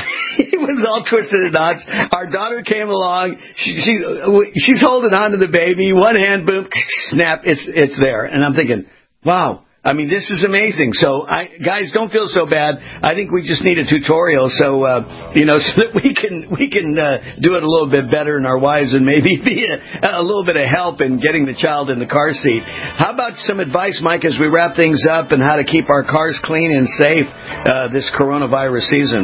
L: He was all twisted in knots. Our daughter came along. She, she she's holding on to the baby. One hand, boom, snap. It's it's there. And I'm thinking, wow. I mean, this is amazing. So, I, guys, don't feel so bad. I think we just need a tutorial, so uh, you know, so that we can we can uh, do it a little bit better in our wives, and maybe be a, a little bit of help in getting the child in the car seat. How about some advice, Mike, as we wrap things up, and how to keep our cars clean and safe uh, this coronavirus season?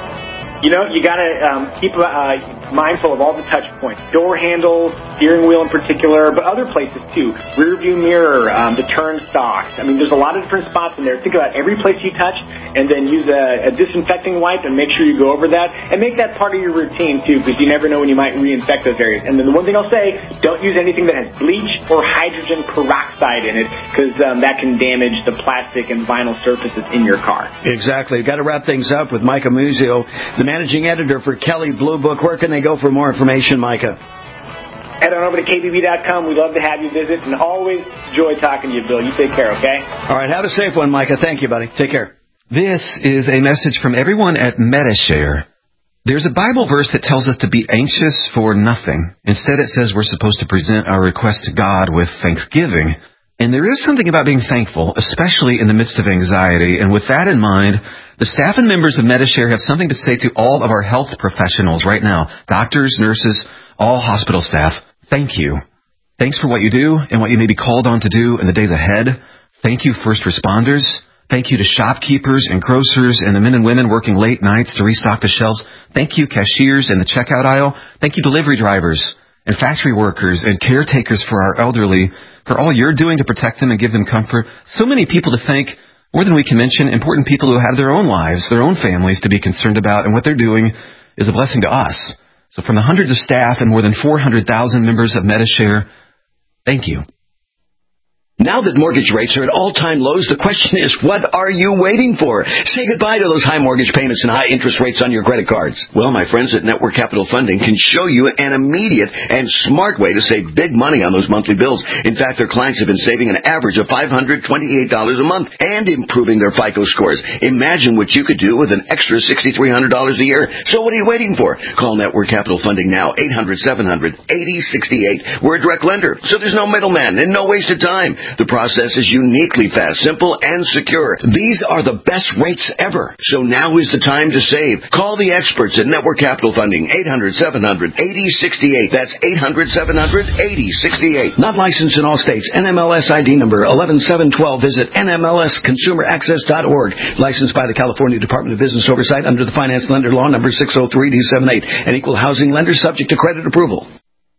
V: You know, you got to um, keep uh, mindful of all the touch points. Door handles, steering wheel in particular, but other places too. Rear view mirror, um, the turn stalks. I mean, there's a lot of different spots in there. Think about every place you touch, and then use a, a disinfecting wipe and make sure you go over that. And make that part of your routine too, because you never know when you might reinfect those areas. And then the one thing I'll say, don't use anything that has bleach or hydrogen peroxide in it, because um, that can damage the plastic and vinyl surfaces in your car.
L: Exactly. Got to wrap things up with Micah Muzio, the managing editor for Kelley Blue Book. Where can they go for more information, Micah?
V: Head on over to K B B dot com. We'd love to have you visit, and always enjoy talking to you, Bill. You take care, okay?
L: All right. Have a safe one, Micah. Thank you, buddy. Take care.
D: This is a message from everyone at Medi-Share. There's a Bible verse that tells us to be anxious for nothing. Instead, it says we're supposed to present our request to God with thanksgiving. And there is something about being thankful, especially in the midst of anxiety. And with that in mind, the staff and members of Medi-Share have something to say to all of our health professionals right now. Doctors, nurses, all hospital staff. Thank you. Thanks for what you do and what you may be called on to do in the days ahead. Thank you, first responders. Thank you to shopkeepers and grocers and the men and women working late nights to restock the shelves. Thank you, cashiers in the checkout aisle. Thank you, delivery drivers and factory workers and caretakers for our elderly, for all you're doing to protect them and give them comfort. So many people to thank, more than we can mention, important people who have their own lives, their own families to be concerned about, and what they're doing is a blessing to us. So from the hundreds of staff and more than four hundred thousand members of Medi-Share, thank you.
E: Now that mortgage rates are at all-time lows, the question is, what are you waiting for? Say goodbye to those high mortgage payments and high interest rates on your credit cards. Well, my friends at Network Capital Funding can show you an immediate and smart way to save big money on those monthly bills. In fact, their clients have been saving an average of five hundred twenty-eight dollars a month and improving their FICO scores. Imagine what you could do with an extra six thousand three hundred dollars a year. So what are you waiting for? Call Network Capital Funding now, eight hundred, seven hundred, eighty sixty-eight. We're a direct lender, so there's no middleman and no wasted time. The process is uniquely fast, simple, and secure. These are the best rates ever. So now is the time to save. Call the experts at Network Capital Funding, eight hundred, seven hundred, eighty sixty-eight. That's eight hundred, seven hundred, eighty sixty-eight. Not licensed in all states. N M L S I D number eleven seven twelve. Visit N M L S consumer access dot org. Licensed by the California Department of Business Oversight under the Finance Lender Law number six oh three D seventy-eight. An equal housing lender subject to credit approval.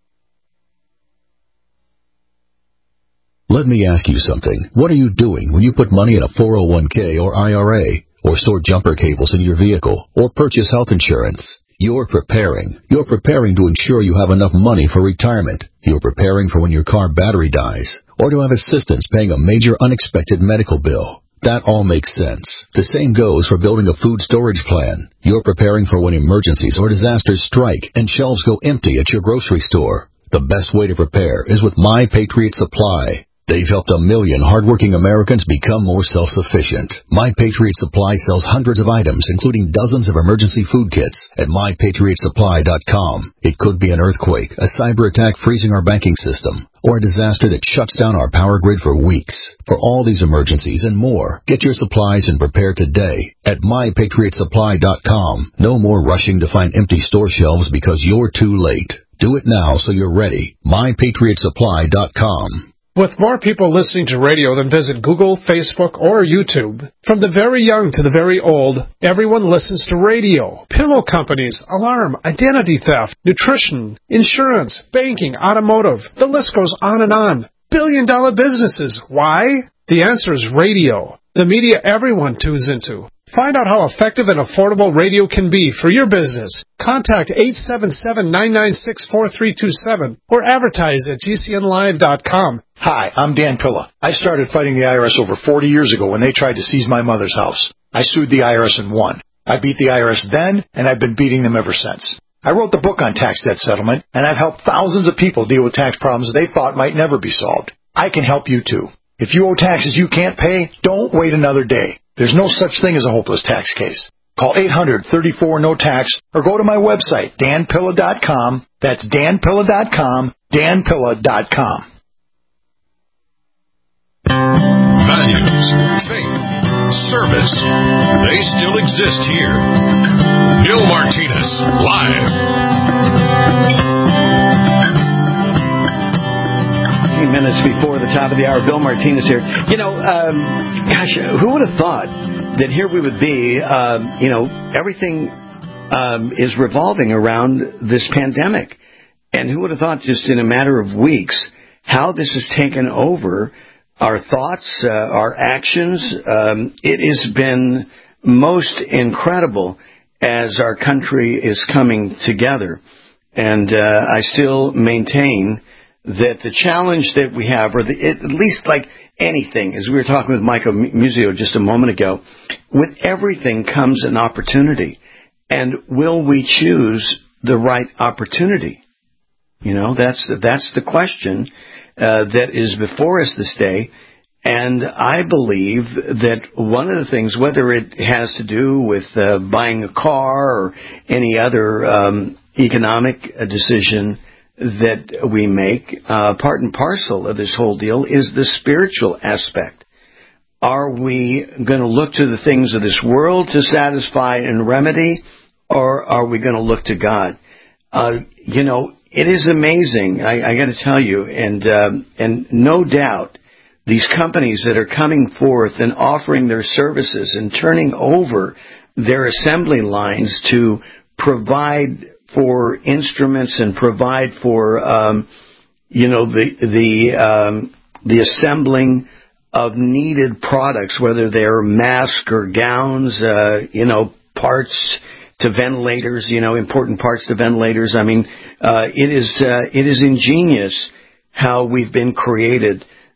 F: Let me ask you something. What are you doing when you put money in a four oh one k or I R A, or store jumper cables in your vehicle, or purchase health insurance? You're preparing. You're preparing to ensure you have enough money for retirement. You're preparing for when your car battery dies, or to have assistance paying a major unexpected medical bill. That all makes sense. The same goes for building a food storage plan. You're preparing for when emergencies or disasters strike and shelves go empty at your grocery store. The best way to prepare is with My Patriot Supply. They've helped a million hardworking Americans become more self-sufficient. My Patriot Supply sells hundreds of items, including dozens of emergency food kits at my patriot supply dot com. It could be an earthquake, a cyber attack freezing our banking system, or a disaster that shuts down our power grid for weeks. For all these emergencies and more, get your supplies and prepare today at my patriot supply dot com. No more rushing to find empty store shelves because you're too late. Do it now so you're ready. my patriot supply dot com.
K: With more people listening to radio than visit Google, Facebook, or YouTube, from the very young to the very old, everyone listens to radio. Pillow companies, alarm, identity theft, nutrition, insurance, banking, automotive. The list goes on and on. Billion dollar businesses. Why? The answer is radio. The media everyone tunes into. Find out how effective and affordable radio can be for your business. Contact eight seven seven, nine nine six, four three two seven or advertise at G C N live dot com.
W: Hi, I'm Dan Pilla. I started fighting the I R S over forty years ago when they tried to seize my mother's house. I sued the I R S and won. I beat the I R S then, and I've been beating them ever since. I wrote the book on tax debt settlement, and I've helped thousands of people deal with tax problems they thought might never be solved. I can help you too. If you owe taxes you can't pay, don't wait another day. There's no such thing as a hopeless tax case. Call eight hundred, thirty-four, no tax or go to my website, dan pilla dot com. That's dan pilla dot com, dan pilla dot com.
B: Values, faith, service, they still exist here. Bill Martinez, live.
L: Minutes before the top of the hour, Bill Martinez here. You know, um, gosh, who would have thought that here we would be, um, you know, everything um, is revolving around this pandemic. And who would have thought just in a matter of weeks how this has taken over our thoughts, uh, our actions. Um, it has been most incredible as our country is coming together. And uh, I still maintain that the challenge that we have, or the, at least like anything, as we were talking with Michael Muzio just a moment ago, with everything comes an opportunity. And will we choose the right opportunity? You know, that's the, that's the question uh, that is before us this day. And I believe that one of the things, whether it has to do with uh, buying a car or any other um, economic uh, decision that we make, uh, part and parcel of this whole deal is the spiritual aspect. Are we going to look to the things of this world to satisfy and remedy, or are we going to look to God? Uh, you know, it is amazing, I, I got to tell you, and um, and no doubt these companies that are coming forth and offering their services and turning over their assembly lines to provide for instruments and provide for, um, you know, the the um, the assembling of needed products, whether they're masks or gowns, uh, you know, parts to ventilators, you know, important parts to ventilators. I mean, uh, it is uh, it is ingenious how we've been created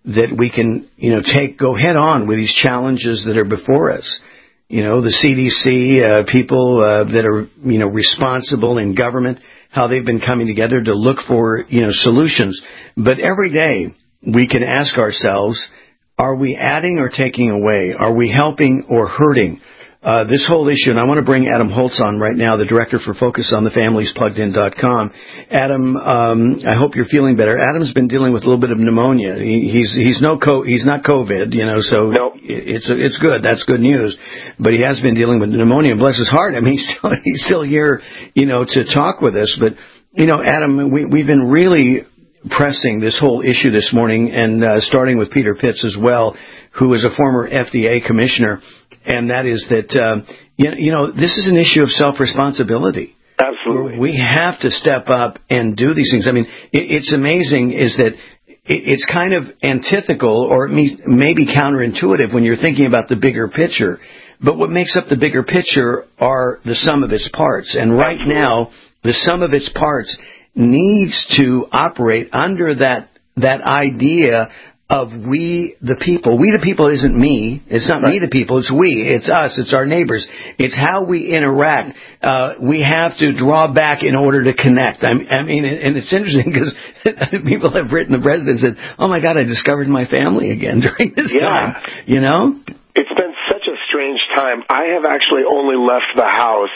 L: that we can, you know, take, go head on with these challenges that are before us. You know, the C D C, uh, people uh, that are, you know, responsible in government, how they've been coming together to look for, you know, solutions. But every day we can ask ourselves, are we adding or taking away? Are we helping or hurting? Uh, this whole issue, and I want to bring Adam Holtz on right now, the director for Focus on the Families Plugged In dot com. Adam, um, I hope you're feeling better. Adam's been dealing with a little bit of pneumonia. He, he's he's no co- he's not COVID, you know, so nope. it's it's good. That's good news. But he has been dealing with pneumonia. Bless his heart. I mean, he's still, he's still here, you know, to talk with us. But you know, Adam, we, we've been really pressing this whole issue this morning, and uh, starting with Peter Pitts as well, who is a former F D A commissioner. And that is that, uh, you, you know, this is an issue of self-responsibility.
H: Absolutely.
L: We have to step up and do these things. I mean, it, it's amazing is that it, it's kind of antithetical or maybe counterintuitive when you're thinking about the bigger picture. But what makes up the bigger picture are the sum of its parts. And right Absolutely. Now, the sum of its parts needs to operate under that that idea of we the people. We the people isn't me. It's not right. me the people. It's we. It's us. It's our neighbors. It's how we interact. Uh, we have to draw back in order to connect. I mean, and it's interesting because people have written the president and said, oh, my God, I discovered my family again during this
H: yeah.
L: time. You know?
H: It's been such a strange time. I have actually only left the house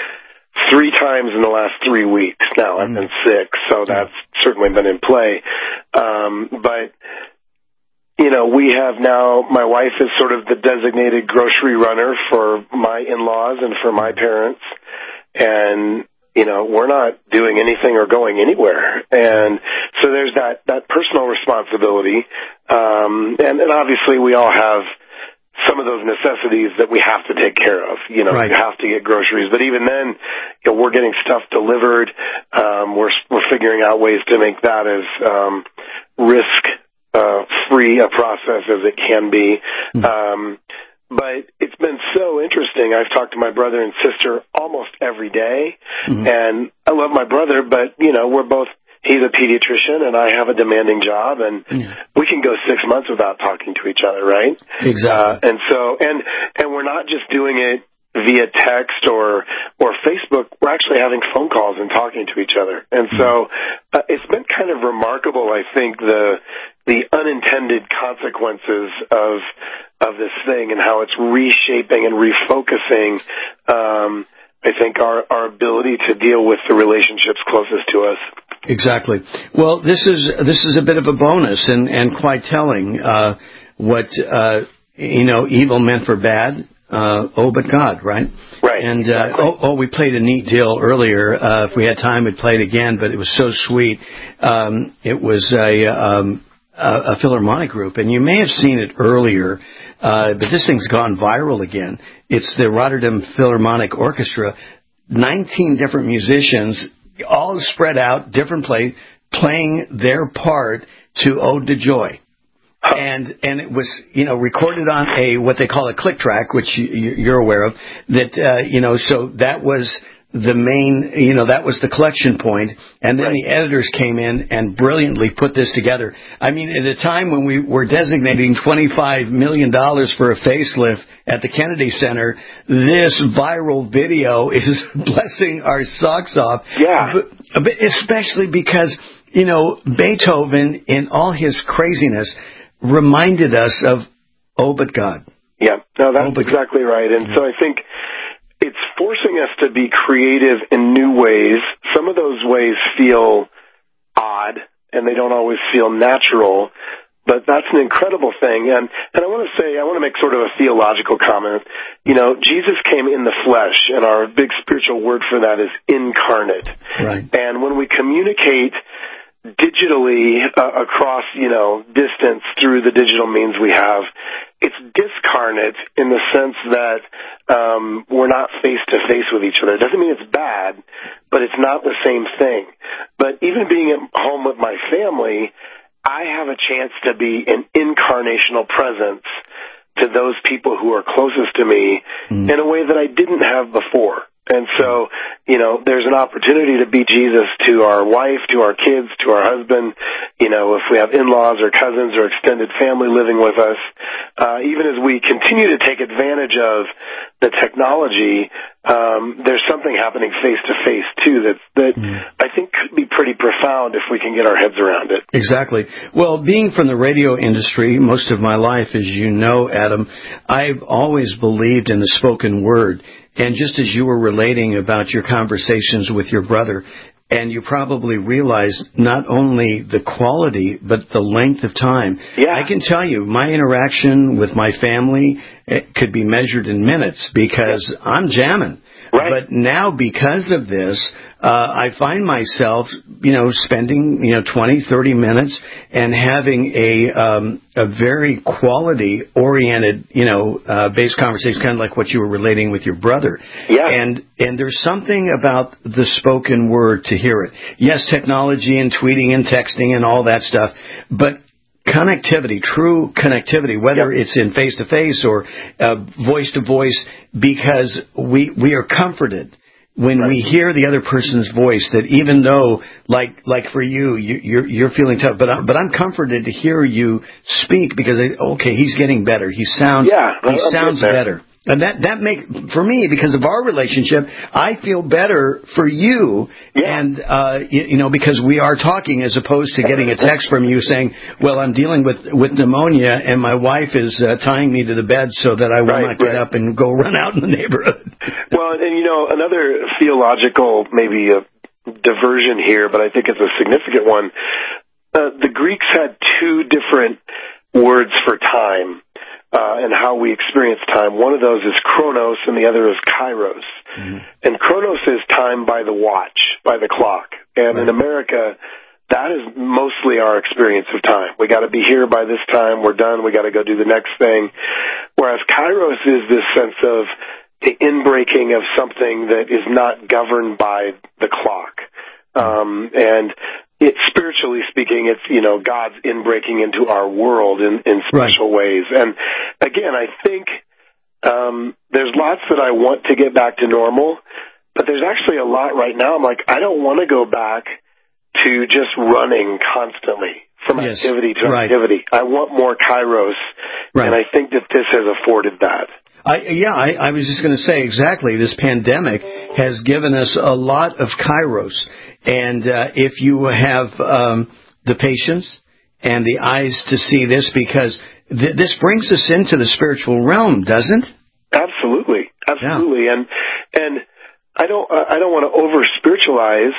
H: three times in the last three weeks. Now, I've been sick, so that's certainly been in play. Um, but... You know, we have now, my wife is sort of the designated grocery runner for my in-laws and for my parents. And, you know, we're not doing anything or going anywhere. And so there's that, that personal responsibility. Um, and, and obviously we all have some of those necessities that we have to take care of. You know, right. You have to get groceries. But even then, you know, we're getting stuff delivered. Um, we're, we're figuring out ways to make that as, um, risk Uh, free a process as it can be. Mm-hmm. Um, but it's been so interesting. I've talked to my brother and sister almost every day, mm-hmm. and I love my brother, but, you know, we're both, he's a pediatrician and I have a demanding job, and mm-hmm. we can go six months without talking to each other, right?
L: Exactly.
H: Uh, and so, and, and we're not just doing it via text or or Facebook. We're actually having phone calls and talking to each other. And so uh, it's been kind of remarkable, I think, the the unintended consequences of of this thing and how it's reshaping and refocusing, um, I think, our, our ability to deal with the relationships closest to us.
L: Exactly. Well, this is this is a bit of a bonus and, and quite telling uh, what, uh, you know, evil meant for bad. Uh, oh, but God, right?
H: Right.
L: And, uh,
H: exactly.
L: oh, oh, we played a neat deal earlier. Uh, if we had time, we'd play it again, but it was so sweet. Um, it was a, um, a, a Philharmonic group, and you may have seen it earlier, uh, but this thing's gone viral again. It's the Rotterdam Philharmonic Orchestra, nineteen different musicians, all spread out, different play, playing their part to Ode to Joy. And and it was, you know, recorded on a what they call a click track, which you, you're aware of. That uh, you know, so that was the main, you know, that was the collection point. And then right. the editors came in and brilliantly put this together. I mean, at a time when we were designating twenty-five million dollars for a facelift at the Kennedy Center, this viral video is blessing our socks off.
H: Yeah,
L: but, especially because, you know, Beethoven in all his craziness reminded us of, oh, but God.
H: Yeah, no, that's
L: oh,
H: exactly God. Right. And so I think it's forcing us to be creative in new ways. Some of those ways feel odd, and they don't always feel natural, but that's an incredible thing. And, and I want to say, I want to make sort of a theological comment. You know, Jesus came in the flesh, and our big spiritual word for that is incarnate.
L: Right.
H: And when we communicate digitally uh, across, you know, distance through the digital means we have, it's discarnate in the sense that um, we're not face-to-face with each other. It doesn't mean it's bad, but it's not the same thing. But even being at home with my family, I have a chance to be an incarnational presence to those people who are closest to me mm. in a way that I didn't have before. And so, you know, there's an opportunity to be Jesus to our wife, to our kids, to our husband, you know, if we have in-laws or cousins or extended family living with us. Uh, even as we continue to take advantage of the technology, um, there's something happening face-to-face, too, that, that mm. I think could be pretty profound if we can get our heads around it.
L: Exactly. Well, being from the radio industry most of my life, as you know, Adam, I've always believed in the spoken word. And just as you were relating about your conversations with your brother, and you probably realized not only the quality, but the length of time.
H: Yeah.
L: I can tell you, my interaction with my family it could be measured in minutes because yeah. I'm jamming.
H: Right.
L: But now, because of this, uh, I find myself, you know, spending, you know, twenty, thirty minutes and having a um, a very quality-oriented, you know, uh, based conversation, kind of like what you were relating with your brother.
H: Yeah.
L: And and there's something about the spoken word to hear it. Yes, technology and tweeting and texting and all that stuff, but connectivity, true connectivity, whether yep. it's in face-to-face or uh, voice-to-voice, because we we are comforted when right. we hear the other person's voice, that even though, like like for you, you you're, you're feeling tough, but, I, but I'm comforted to hear you speak because, okay, he's getting better. He sounds,
H: yeah,
L: he
H: I'm
L: sounds better. And that, that make, for me, because of our relationship, I feel better for you.
H: Yeah.
L: And, uh, you, you know, because we are talking as opposed to getting a text from you saying, well, I'm dealing with, with pneumonia and my wife is uh, tying me to the bed so that I will
H: right,
L: not get
H: right.
L: up and go run out in the neighborhood.
H: Well, and you know, another theological, maybe a diversion here, but I think it's a significant one. Uh, the Greeks had two different words for time. Uh, and how we experience time. One of those is chronos, and the other is kairos. Mm-hmm. And chronos is time by the watch, by the clock. And right. in America, that is mostly our experience of time. We got to be here by this time. We're done. We got to go do the next thing. Whereas kairos is this sense of the inbreaking of something that is not governed by the clock. Um, and It, spiritually speaking, it's, you know, God's inbreaking into our world in, in special right. ways. And again, I think um, there's lots that I want to get back to normal, but there's actually a lot right now. I'm like, I don't want to go back to just running constantly from
L: yes.
H: activity to
L: right.
H: activity. I want more kairos,
L: right.
H: and I think that this has afforded that.
L: I, yeah, I, I was just going to say exactly. This pandemic has given us a lot of kairos. And uh, if you have um, the patience and the eyes to see this, because th- this brings us into the spiritual realm, doesn't it?
H: Absolutely, absolutely. Yeah. And and I don't I don't want to over spiritualize,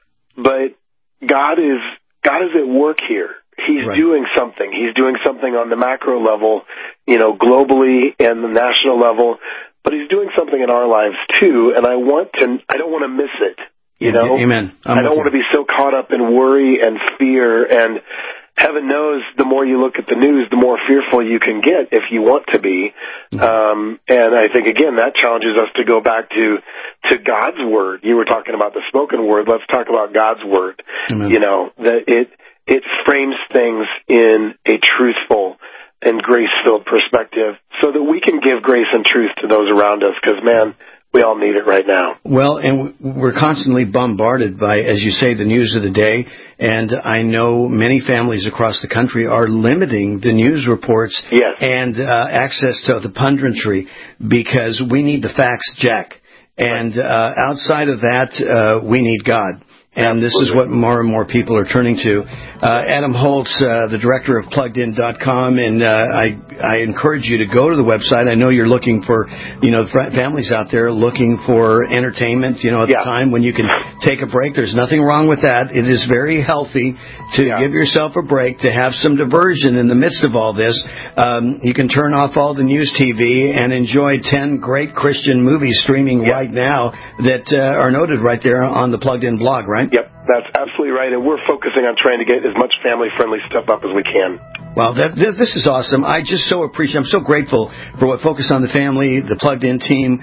H: but God is God is at work here. He's right. doing something. He's doing something on the macro level, you know, globally and the national level, but he's doing something in our lives too. And I want to, I don't want to miss it. You know,
L: Amen. I'm
H: I don't want to be so caught up in worry and fear. And heaven knows, the more you look at the news, the more fearful you can get if you want to be. Mm-hmm. Um, and I think again that challenges us to go back to to God's word. You were talking about the spoken word. Let's talk about God's word.
L: Amen.
H: You know, that it. It frames things in a truthful and grace-filled perspective so that we can give grace and truth to those around us because, man, we all need it right now.
L: Well, and we're constantly bombarded by, as you say, the news of the day. And I know many families across the country are limiting the news reports
H: yes.
L: and uh, access to the punditry because we need the facts, Jack. And uh, outside of that, uh, we need God. And this is what more and more people are turning to. Uh, Adam Holtz, uh, the director of plugged in dot com, and uh, I I encourage you to go to the website. I know you're looking for, you know, families out there looking for entertainment, you know, at
H: yeah.
L: the time when you can take a break. There's nothing wrong with that. It is very healthy to yeah. give yourself a break, to have some diversion in the midst of all this. Um, you can turn off all the news T V and enjoy ten great Christian movies streaming yeah. right now that uh, are noted right there on the Plugged In blog, right?
H: Yep, that's absolutely right, and we're focusing on trying to get as much family-friendly stuff up as we can.
L: Well, that, this is awesome. I just so appreciate, I'm so grateful for what Focus on the Family, the Plugged In team,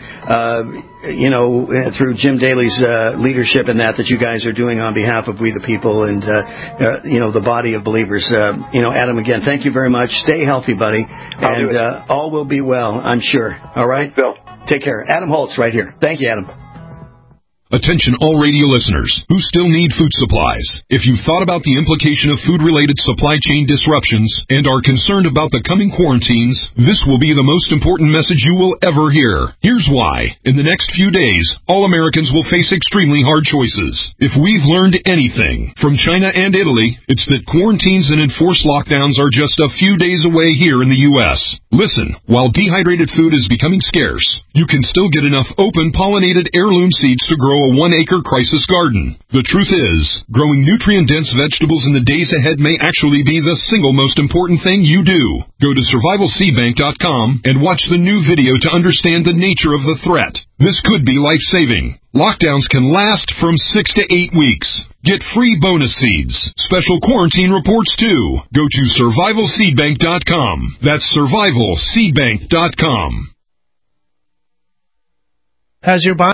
L: uh, you know, through Jim Daly's uh, leadership and that, that you guys are doing on behalf of We the People and, uh, uh, you know, the body of believers. Uh, you know, Adam, again, thank you very much. Stay healthy, buddy.
H: I'll
L: and uh, all will be well, I'm sure. All right?
H: Thanks, Bill.
L: Take care. Adam Holtz right here. Thank you, Adam.
I: Attention all radio listeners who still need food supplies. If you've thought about the implication of food-related supply chain disruptions and are concerned about the coming quarantines, this will be the most important message you will ever hear. Here's why. In the next few days, all Americans will face extremely hard choices. If we've learned anything from China and Italy, it's that quarantines and enforced lockdowns are just a few days away here in the U S. Listen, while dehydrated food is becoming scarce, you can still get enough open pollinated heirloom seeds to grow a one-acre crisis garden. The truth is, growing nutrient-dense vegetables in the days ahead may actually be the single most important thing you do. Go to survival seed bank dot com and watch the new video to understand the nature of the threat. This could be life-saving. Lockdowns can last from six to eight weeks. Get free bonus seeds, special quarantine reports too. Go to survival seed bank dot com. That's survival seed bank dot com.
K: Has your